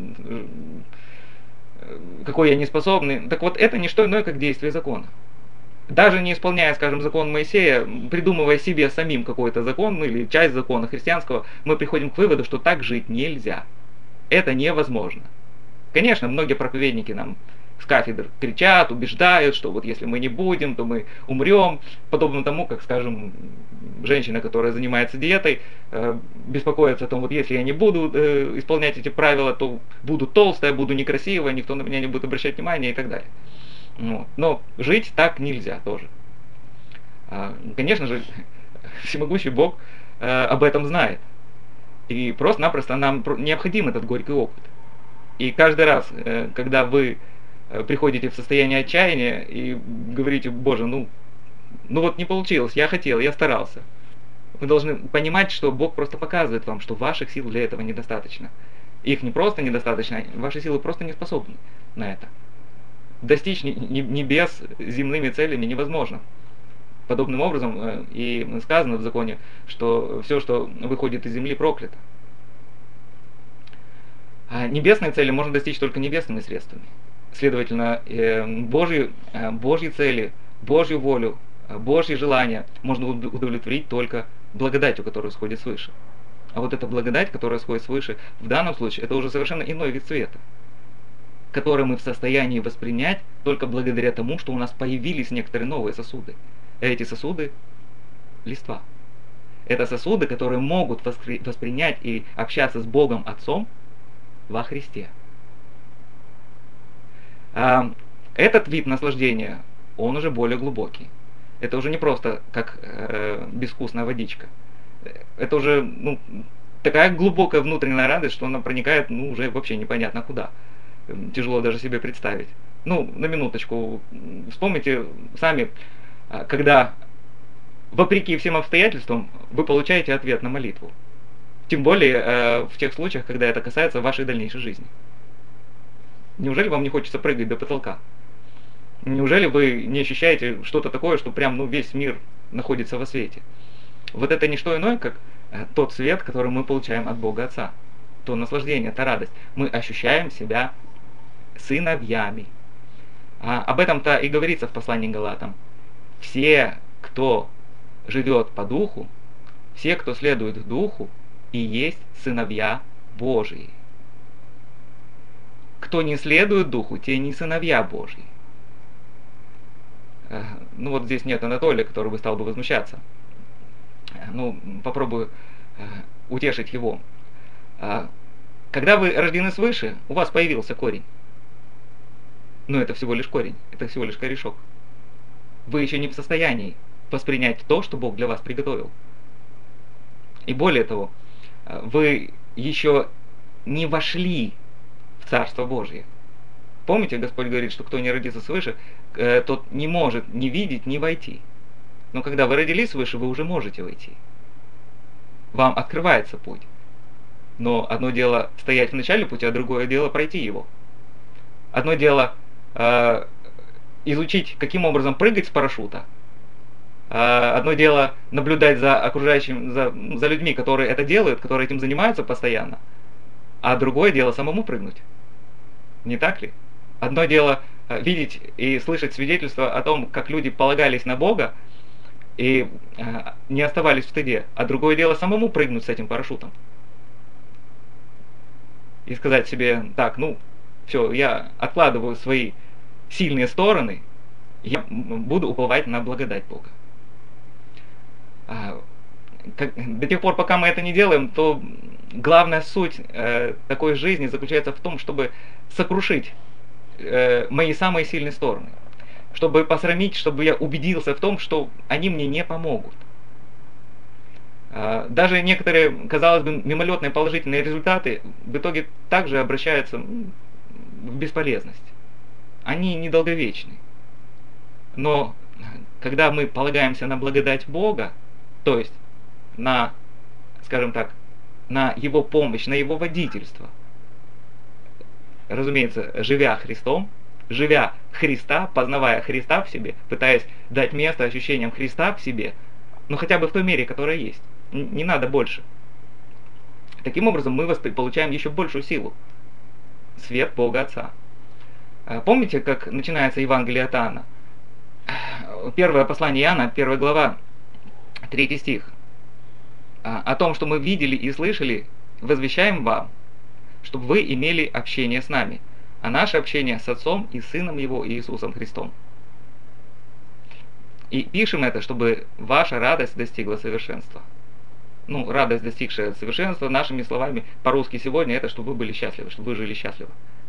неспособный. Так вот, это не что иное, как действие закона. Даже не исполняя, скажем, закон Моисея, придумывая себе самим какой-то закон, или часть закона христианского, мы приходим к выводу, что так жить нельзя. Это невозможно. Конечно, многие проповедники нам с кафедр кричат, убеждают, что вот если мы не будем, то мы умрем. Подобно тому, как, скажем, женщина, которая занимается диетой, беспокоится о том, вот если я не буду исполнять эти правила, то буду толстая, буду некрасивая, никто на меня не будет обращать внимания и так далее. Но жить так нельзя тоже. Конечно же, всемогущий Бог об этом знает. И просто-напросто нам необходим этот горький опыт. И каждый раз, когда вы приходите в состояние отчаяния и говорите: Боже, ну вот не получилось, я хотел, я старался. Вы должны понимать, что Бог просто показывает вам, что ваших сил для этого недостаточно. Их не просто недостаточно, ваши силы просто не способны на это. Достичь небес земными целями невозможно. Подобным образом и сказано в законе, что все, что выходит из земли, проклято. А небесные цели можно достичь только небесными средствами. Следовательно, Божьи цели, Божью волю, Божьи желания можно удовлетворить только благодатью, которая сходит свыше. А вот эта благодать, которая сходит свыше, в данном случае, это уже совершенно иной вид света, который мы в состоянии воспринять только благодаря тому, что у нас появились некоторые новые сосуды. Эти сосуды – листва. Это сосуды, которые могут воспринять и общаться с Богом Отцом во Христе. Этот вид наслаждения, он уже более глубокий. Это уже не просто как безвкусная водичка. Это уже такая глубокая внутренняя радость, что она проникает уже вообще непонятно куда. Тяжело даже себе представить. На минуточку, вспомните сами, когда, вопреки всем обстоятельствам, вы получаете ответ на молитву. Тем более в тех случаях, когда это касается вашей дальнейшей жизни. Неужели вам не хочется прыгать до потолка? Неужели вы не ощущаете что-то такое, что прям весь мир находится во свете? Вот это не что иное, как тот свет, который мы получаем от Бога Отца. То наслаждение, та радость. Мы ощущаем себя сыновьями. Об этом-то и говорится в послании к Галатам. Все, кто живет по духу, все, кто следует духу, и есть сыновья Божии. Кто не следует духу, те не сыновья Божьи. Вот здесь нет Анатолия, который бы стал бы возмущаться. Попробую утешить его. Когда вы рождены свыше, у вас появился корень. Но это всего лишь корень, это всего лишь корешок. Вы еще не в состоянии воспринять то, что Бог для вас приготовил. И более того, вы еще не вошли в Царство Божие. Помните, Господь говорит, что кто не родится свыше, тот не может ни видеть, ни войти. Но когда вы родились свыше, вы уже можете войти. Вам открывается путь. Но одно дело стоять в начале пути, а другое дело пройти его. Одно дело изучить, каким образом прыгать с парашюта. Одно дело наблюдать за окружающим, за людьми, которые это делают, которые этим занимаются постоянно. А другое дело самому прыгнуть. Не так ли? Одно дело видеть и слышать свидетельства о том, как люди полагались на Бога и не оставались в стыде. А другое дело самому прыгнуть с этим парашютом. И сказать себе: так, все, я откладываю свои сильные стороны, я буду уповать на благодать Бога. До тех пор, пока мы это не делаем, то главная суть такой жизни заключается в том, чтобы сокрушить мои самые сильные стороны, чтобы посрамить, чтобы я убедился в том, что они мне не помогут. Даже некоторые, казалось бы, мимолетные положительные результаты в итоге также обращаются в бесполезность. Они недолговечны. Но когда мы полагаемся на благодать Бога, то есть на, скажем так, на Его помощь, на Его водительство, разумеется, живя Христом, живя Христа, познавая Христа в себе, пытаясь дать место ощущениям Христа в себе, но хотя бы в той мере, которая есть. Не надо больше. Таким образом, мы получаем еще большую силу. Свет Бога Отца. Помните, как начинается Евангелие от Иоанна? Первое послание Иоанна, 1 глава, 3 стих. О том, что мы видели и слышали, возвещаем вам, чтобы вы имели общение с нами, а наше общение с Отцом и Сыном Его Иисусом Христом. И пишем это, чтобы ваша радость достигла совершенства. Радость, достигшая совершенства, нашими словами по-русски сегодня, это чтобы вы были счастливы, чтобы вы жили счастливо.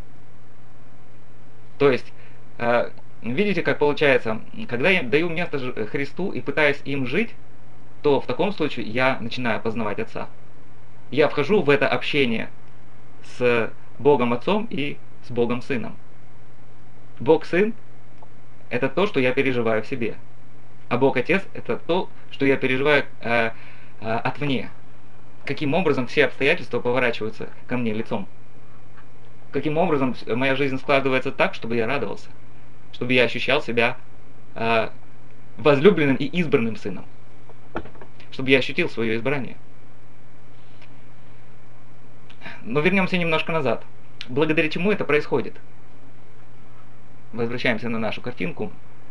То есть, видите, как получается, когда я даю место Христу и пытаюсь им жить, то в таком случае я начинаю познавать Отца. Я вхожу в это общение с Богом Отцом и с Богом Сыном. Бог Сын – это то, что я переживаю в себе. А Бог Отец – это то, что я переживаю отвне. Каким образом все обстоятельства поворачиваются ко мне лицом. Каким образом моя жизнь складывается так, чтобы я радовался. Чтобы я ощущал себя возлюбленным и избранным сыном. Чтобы я ощутил свое избрание. Но вернемся немножко назад. Благодаря чему это происходит? Возвращаемся на нашу картинку.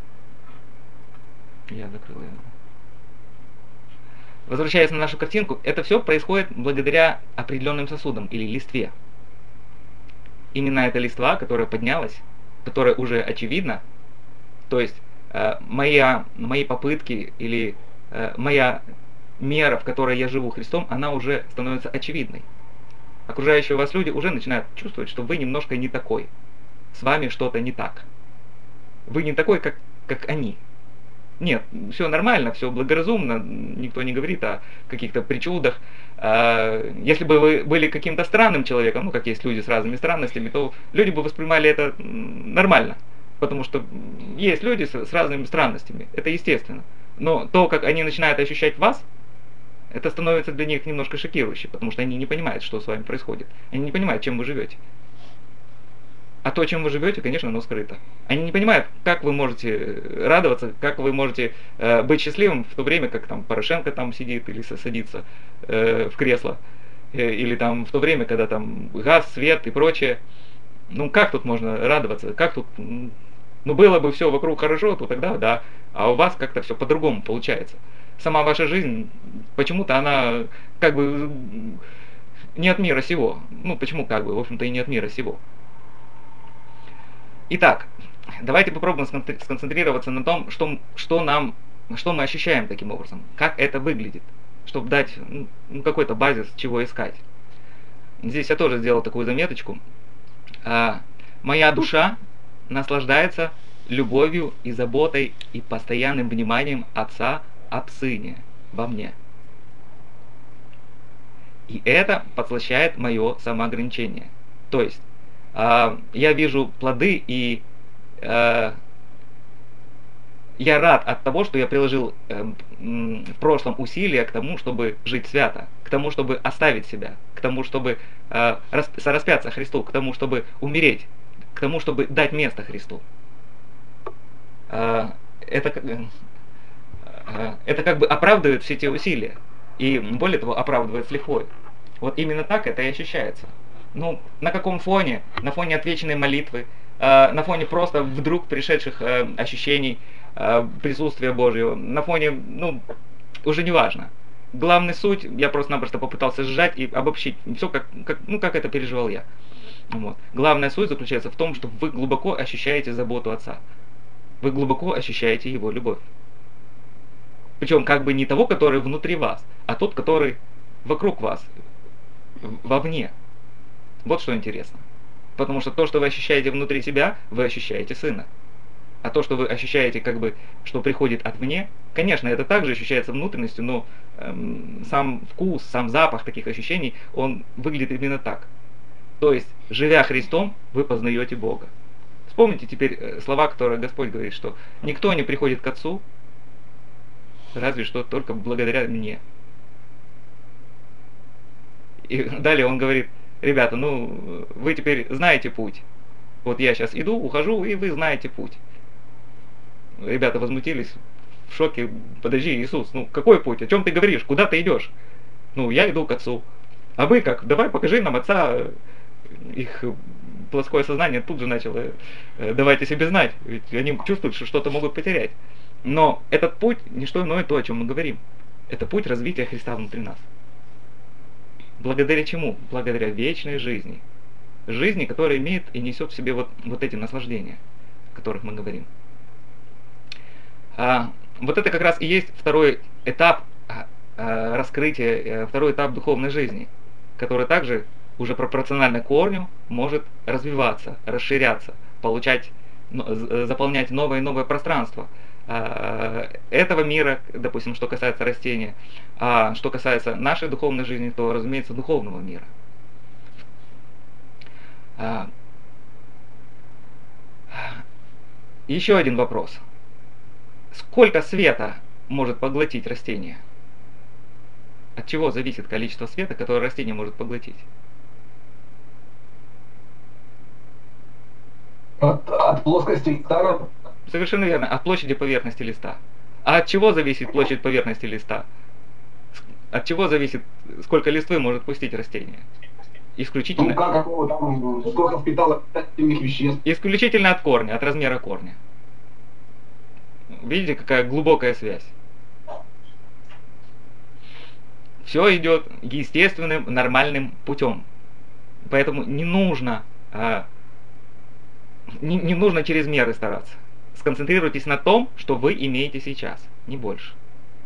Я закрыл ее. Возвращаясь на нашу картинку, это все происходит благодаря определенным сосудам или листве. Именно эта листва, которая поднялась, которая уже очевидна, то есть мои попытки или моя мера, в которой я живу Христом, она уже становится очевидной. Окружающие вас люди уже начинают чувствовать, что вы немножко не такой. С вами что-то не так. Вы не такой, как они. Нет, все нормально, все благоразумно, никто не говорит о каких-то причудах. Если бы вы были каким-то странным человеком, как есть люди с разными странностями, то люди бы воспринимали это нормально. Потому что есть люди с разными странностями, это естественно. Но то, как они начинают ощущать вас, это становится для них немножко шокирующе, потому что они не понимают, что с вами происходит. Они не понимают, чем вы живете. А то, чем вы живете, конечно, оно скрыто. Они не понимают, как вы можете радоваться, как вы можете быть счастливым в то время, как там Порошенко там сидит или садится в кресло, или там в то время, когда там газ, свет и прочее. Как тут можно радоваться? Как тут... было бы все вокруг хорошо, то тогда да. А у вас как-то все по-другому получается. Сама ваша жизнь, почему-то она как бы не от мира сего. Почему как бы? В общем-то и не от мира сего. Итак, давайте попробуем сконцентрироваться на том, что мы ощущаем таким образом, как это выглядит, чтобы дать какой-то базис, чего искать. Здесь я тоже сделал такую заметочку. Моя душа наслаждается любовью и заботой и постоянным вниманием Отца об Сыне во мне. И это подслащает мое самоограничение. То есть, я вижу плоды, и я рад от того, что я приложил в прошлом усилия к тому, чтобы жить свято, к тому, чтобы оставить себя, к тому, чтобы распяться Христу, к тому, чтобы умереть, к тому, чтобы дать место Христу. Это как бы оправдывает все те усилия. И более того, оправдывает с лихвой. Вот именно так это и ощущается. На каком фоне? На фоне отвеченной молитвы, на фоне просто вдруг пришедших ощущений присутствия Божьего, на фоне, уже не важно. Главная суть, я просто-напросто попытался сжать и обобщить все, как это переживал я. Вот. Главная суть заключается в том, что вы глубоко ощущаете заботу Отца. Вы глубоко ощущаете Его любовь. Причем как бы не того, который внутри вас, а тот, который вокруг вас, вовне. Вот что интересно. Потому что то, что вы ощущаете внутри себя, вы ощущаете Сына. А то, что вы ощущаете, как бы, что приходит отвне, конечно, это также ощущается внутренностью, но сам вкус, сам запах таких ощущений, он выглядит именно так. То есть, живя Христом, вы познаете Бога. Вспомните теперь слова, которые Господь говорит, что никто не приходит к Отцу, разве что только благодаря мне. И далее он говорит: ребята, ну вы теперь знаете путь. Вот я сейчас иду, ухожу, и вы знаете путь. Ребята возмутились, в шоке: подожди, Иисус, ну какой путь? О чем ты говоришь? Куда ты идешь? Ну, я иду к Отцу. А вы как? Давай покажи нам Отца. Их плоское сознание тут же начало давать о себе знать. Ведь они чувствуют, что что-то могут потерять. Но этот путь не что иное то, о чем мы говорим. Это путь развития Христа внутри нас. Благодаря чему? Благодаря вечной жизни. Жизни, которая имеет и несет в себе вот эти наслаждения, о которых мы говорим. Вот это как раз и есть второй этап раскрытия, второй этап духовной жизни, который также уже пропорционально корню может развиваться, расширяться, заполнять новое и новое пространство этого мира, допустим, что касается растения, а что касается нашей духовной жизни, то, разумеется, духовного мира. Еще один вопрос. Сколько света может поглотить растение? От чего зависит количество света, которое растение может поглотить? От плоскости листа. Совершенно верно, от площади поверхности листа. А от чего зависит площадь поверхности листа? От чего зависит, сколько листвы может пустить растение? Исключительно, Какого там, сколько впитало питательных веществ. исключительно от корня, от размера корня. Видите, какая глубокая связь? Все идет естественным, нормальным путем. Поэтому не нужно через меры стараться. Сконцентрируйтесь на том, что вы имеете сейчас, не больше.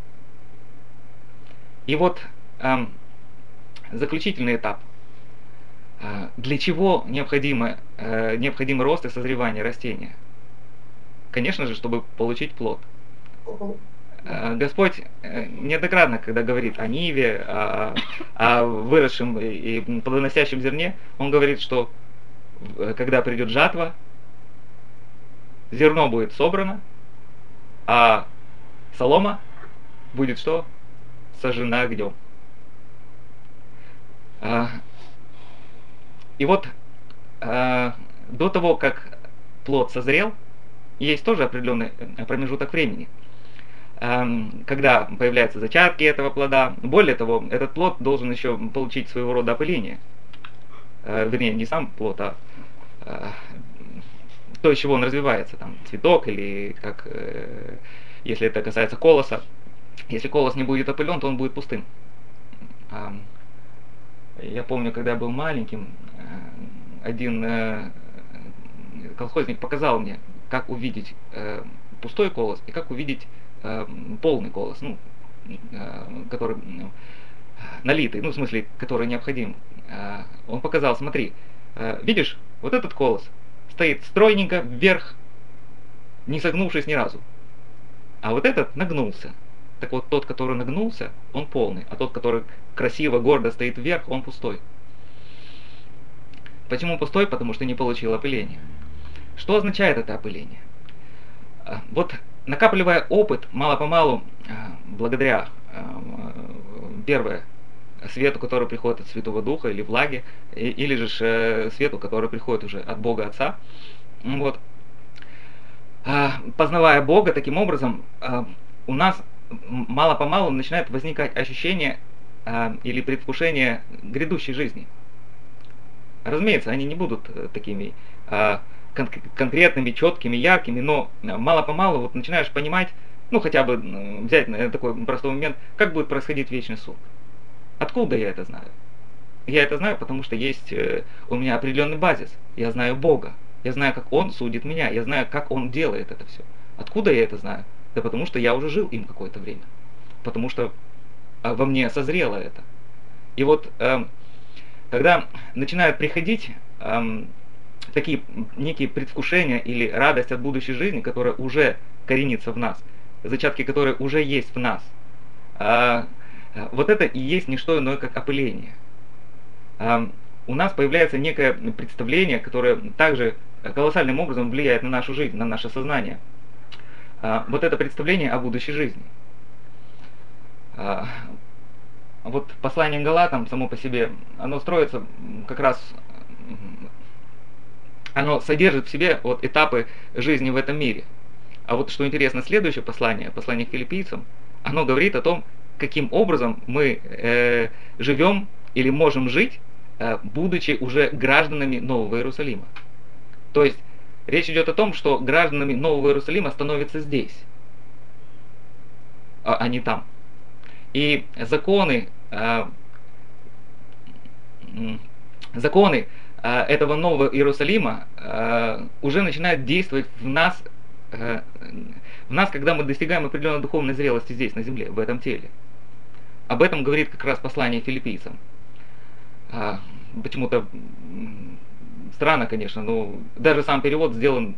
И вот заключительный этап. Для чего необходим рост и созревание растения? Конечно же, чтобы получить плод. Господь неоднократно, когда говорит о ниве, о выросшем и плодоносящем зерне, Он говорит, что когда придет жатва, зерно будет собрано, а солома будет что? Сожжена огнем. И вот до того, как плод созрел, есть тоже определенный промежуток времени, когда появляются зачатки этого плода. Более того, этот плод должен еще получить своего рода опыление. Вернее, не сам плод, а то, из чего он развивается, там, цветок или как, если это касается колоса. Если колос не будет опылен, то он будет пустым. Я помню, когда я был маленьким, один колхозник показал мне, как увидеть пустой колос и как увидеть полный колос, который налитый, в смысле, который необходим. Он показал: смотри, видишь, вот этот колос стоит стройненько вверх, не согнувшись ни разу. А вот этот нагнулся. Так вот, тот, который нагнулся, он полный, а тот, который красиво, гордо стоит вверх, он пустой. Почему пустой? Потому что не получил опыления. Что означает это опыление? Вот, накапливая опыт, мало-помалу, благодаря, первое, свету, который приходит от Святого Духа или влаги, или же свету, который приходит уже от Бога Отца, вот, познавая Бога, таким образом, у нас мало-помалу начинает возникать ощущение или предвкушение грядущей жизни. Разумеется, они не будут такими конкретными, четкими, яркими, но мало-помалу вот начинаешь понимать, хотя бы взять такой простой момент, как будет происходить вечный суд. Откуда я это знаю? Я это знаю, потому что есть у меня определенный базис. Я знаю Бога. Я знаю, как Он судит меня. Я знаю, как Он делает это все. Откуда я это знаю? Да потому что я уже жил им какое-то время. Потому что во мне созрело это. И вот, когда начинают приходить такие некие предвкушения или радость от будущей жизни, которая уже коренится в нас, зачатки которой уже есть в нас. Вот это и есть не что иное, как опыление. У нас появляется некое представление, которое также колоссальным образом влияет на нашу жизнь, на наше сознание. Вот это представление о будущей жизни. Вот послание Галатам само по себе, оно строится как раз, оно содержит в себе вот этапы жизни в этом мире. А вот что интересно, следующее послание, послание к филиппийцам, оно говорит о том, каким образом мы живем или можем жить, будучи уже гражданами Нового Иерусалима. То есть речь идет о том, что гражданами Нового Иерусалима становятся здесь, а не там. И законы этого Нового Иерусалима уже начинают действовать в нас, когда мы достигаем определенной духовной зрелости здесь, на земле, в этом теле. Об этом говорит как раз послание филиппийцам. Почему-то странно, конечно, но даже сам перевод сделан,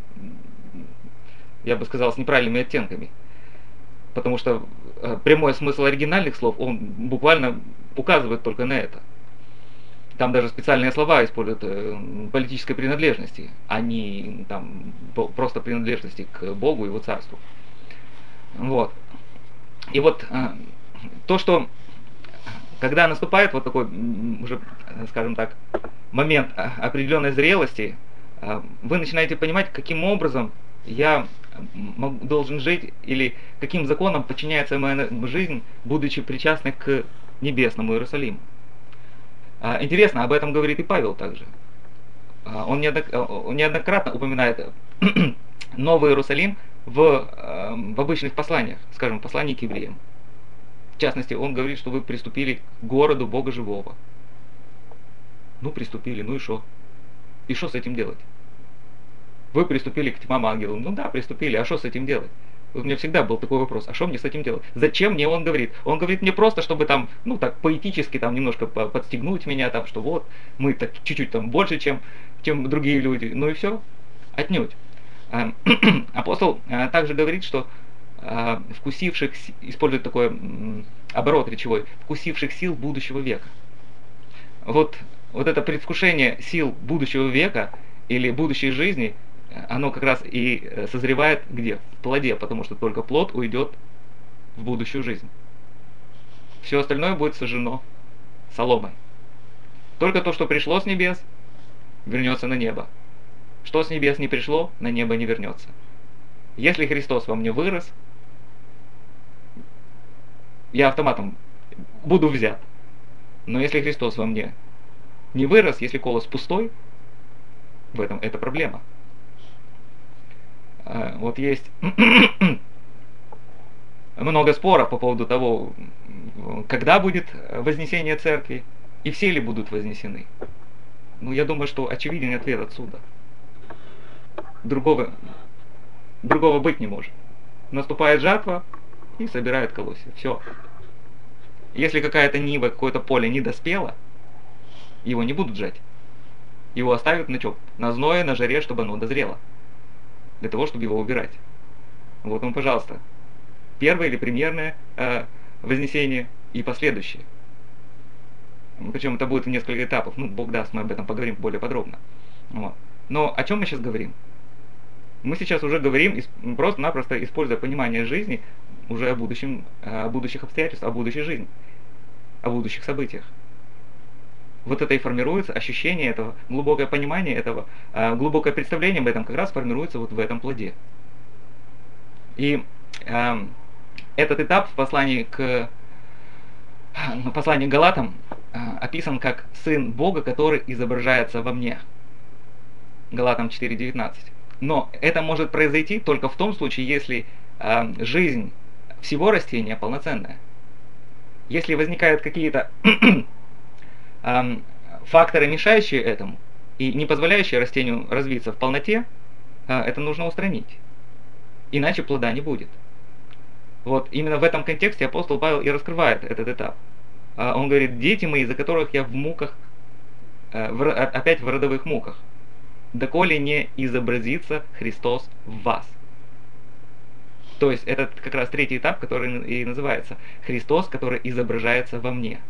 я бы сказал, с неправильными оттенками. Потому что прямой смысл оригинальных слов, он буквально указывает только на это. Там даже специальные слова используют политической принадлежности, а не там, просто принадлежности к Богу и Его Царству. Вот. И вот то, что когда наступает вот такой, уже, скажем так, момент определенной зрелости, вы начинаете понимать, каким образом я должен жить, или каким законам подчиняется моя жизнь, будучи причастной к небесному Иерусалиму. Интересно, об этом говорит и Павел также. Он неоднократно упоминает Новый Иерусалим в обычных посланиях, скажем, послании к евреям. В частности, он говорит, что вы приступили к городу Бога Живого. Ну, приступили, ну и что? И что с этим делать? Вы приступили к тьмам ангелам. Ну да, приступили, а что с этим делать? Вот у меня всегда был такой вопрос, а что мне с этим делать? Зачем мне он говорит? Он говорит мне просто, чтобы там, ну так, поэтически там немножко подстегнуть меня, там, что вот, мы так чуть-чуть там больше, чем другие люди. Ну и все. Отнюдь. Апостол также говорит, что вкусивших, использует такой оборот речевой, вкусивших сил будущего века. Вот это предвкушение сил будущего века или будущей жизни, оно как раз и созревает где? В плоде, потому что только плод уйдет в будущую жизнь. Все остальное будет сожжено соломой. Только то, что пришло с небес, вернется на небо. Что с небес не пришло, на небо не вернется. Если Христос во мне вырос, я автоматом буду взят. Но если Христос во мне не вырос, если колос пустой, в этом это проблема. Вот есть много споров по поводу того, когда будет вознесение церкви и все ли будут вознесены. Ну, я думаю, что очевиден ответ отсюда. Другого быть не может. Наступает жатва и собирает колосья. Все. Если какая-то нива, какое-то поле не доспело, его не будут жать. Его оставят на что? На зное, на жаре, чтобы оно дозрело. Для того, чтобы его убирать. Вот он, пожалуйста. Первое или премьерное вознесение и последующее. Причем это будет в несколько этапов. Ну, Бог даст, мы об этом поговорим более подробно. Вот. Но о чем мы сейчас говорим? Мы сейчас уже говорим, просто-напросто используя понимание жизни, уже о будущих обстоятельствах, о будущей жизни, о будущих событиях. Вот это и формируется, ощущение этого, глубокое понимание этого, глубокое представление об этом как раз формируется вот в этом плоде. И этот этап в послании к Галатам описан как «сын Бога, который изображается во мне». Галатам 4:19. Но это может произойти только в том случае, если жизнь всего растения полноценная. Если возникают какие-то факторы, мешающие этому и не позволяющие растению развиться в полноте, это нужно устранить. Иначе плода не будет. Вот именно в этом контексте апостол Павел и раскрывает этот этап. Он говорит: дети мои, за которых я в муках, опять в родовых муках. доколе не изобразится Христос в вас. То есть это как раз третий этап, который и называется Христос, который изображается во мне.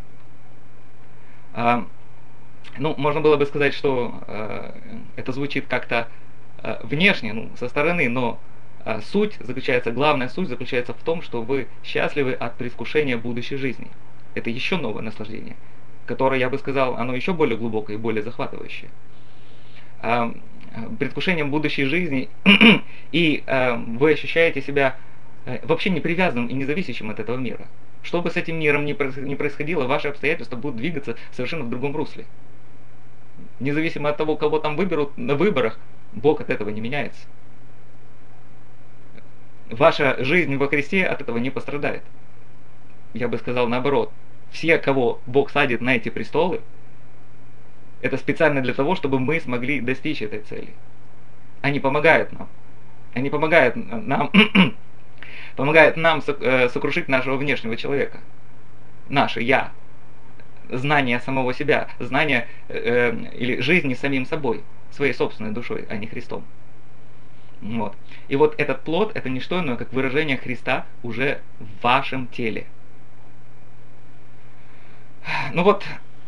Ну, можно было бы сказать, что это звучит как-то внешне, ну, со стороны, но главная суть заключается в том, что вы счастливы от предвкушения будущей жизни. Это еще новое наслаждение, которое, я бы сказал, оно еще более глубокое и более захватывающее. Предвкушением будущей жизни, и вы ощущаете себя вообще не привязанным и независящим от этого мира. Что бы с этим миром ни происходило, ваши обстоятельства будут двигаться совершенно в другом русле. Независимо от того, кого там выберут на выборах, Бог от этого не меняется. Ваша жизнь во Христе от этого не пострадает. Я бы сказал наоборот. Все, кого Бог садит на эти престолы, это специально для того, чтобы мы смогли достичь этой цели. Они помогают нам. Они помогают нам сокрушить нашего внешнего человека. Наше «я». Знание самого себя. Знание или жизни самим собой. Своей собственной душой, а не Христом. Вот. И вот этот плод, это не что иное, как выражение Христа уже в вашем теле. Ну вот,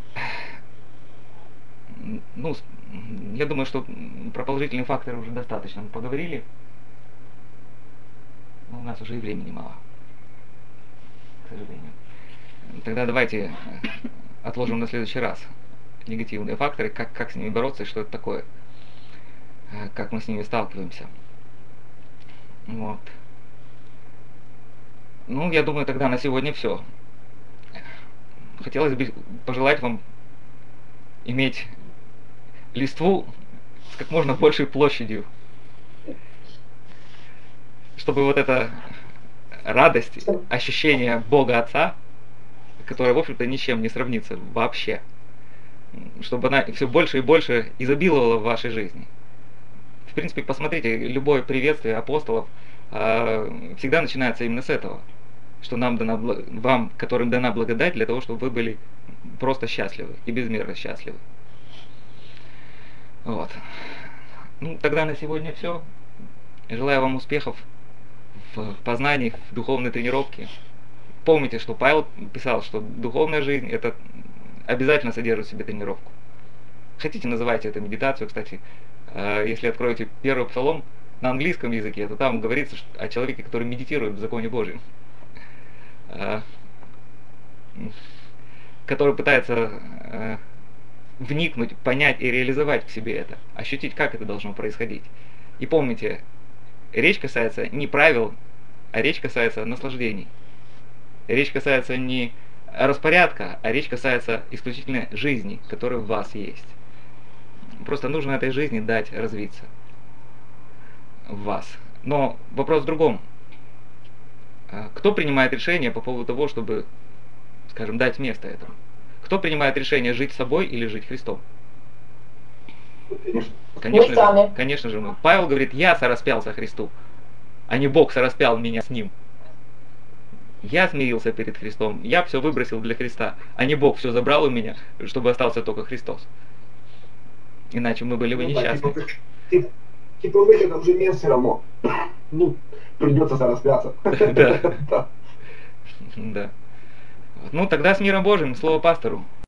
ну, я думаю, что про положительные факторы уже достаточно мы поговорили. Но у нас уже и времени мало, к сожалению. Тогда давайте отложим на следующий раз негативные факторы, как с ними бороться и что это такое, как мы с ними сталкиваемся. Вот. Ну, я думаю, тогда на сегодня все. Хотелось бы пожелать вам иметь листву с как можно большей площадью, чтобы вот эта радость, ощущение Бога Отца, которое, в общем-то, ничем не сравнится вообще, чтобы она все больше и больше изобиловала в вашей жизни. В принципе, посмотрите, любое приветствие апостолов всегда начинается именно с этого, что нам дана, вам, которым дана благодать, для того, чтобы вы были просто счастливы и безмерно счастливы. Вот. Ну, тогда на сегодня все. Желаю вам успехов в познании, в духовной тренировке. Помните, что Павел писал, что духовная жизнь это обязательно содержит в себе тренировку. Хотите, называйте это медитацию, кстати. Если откроете первый псалом на английском языке, то там говорится о человеке, который медитирует в законе Божьем, который пытается вникнуть, понять и реализовать в себе это, ощутить, как это должно происходить. И помните, речь касается не правил, а речь касается наслаждений. Речь касается не распорядка, а речь касается исключительно жизни, которая в вас есть. Просто нужно этой жизни дать развиться в вас. Но вопрос в другом. Кто принимает решение по поводу того, чтобы, скажем, дать место этому? Кто принимает решение, жить собой или жить Христом? Конечно же мы. Павел говорит, я сораспялся Христу, а не Бог сораспял меня с Ним. Я смирился перед Христом, я все выбросил для Христа, а не Бог все забрал у меня, чтобы остался только Христос. Иначе мы были бы несчастны. Типа выходом же нет все равно. Ну, придется сораспяться. Да. Да. Ну, тогда с миром Божьим, слово пастору.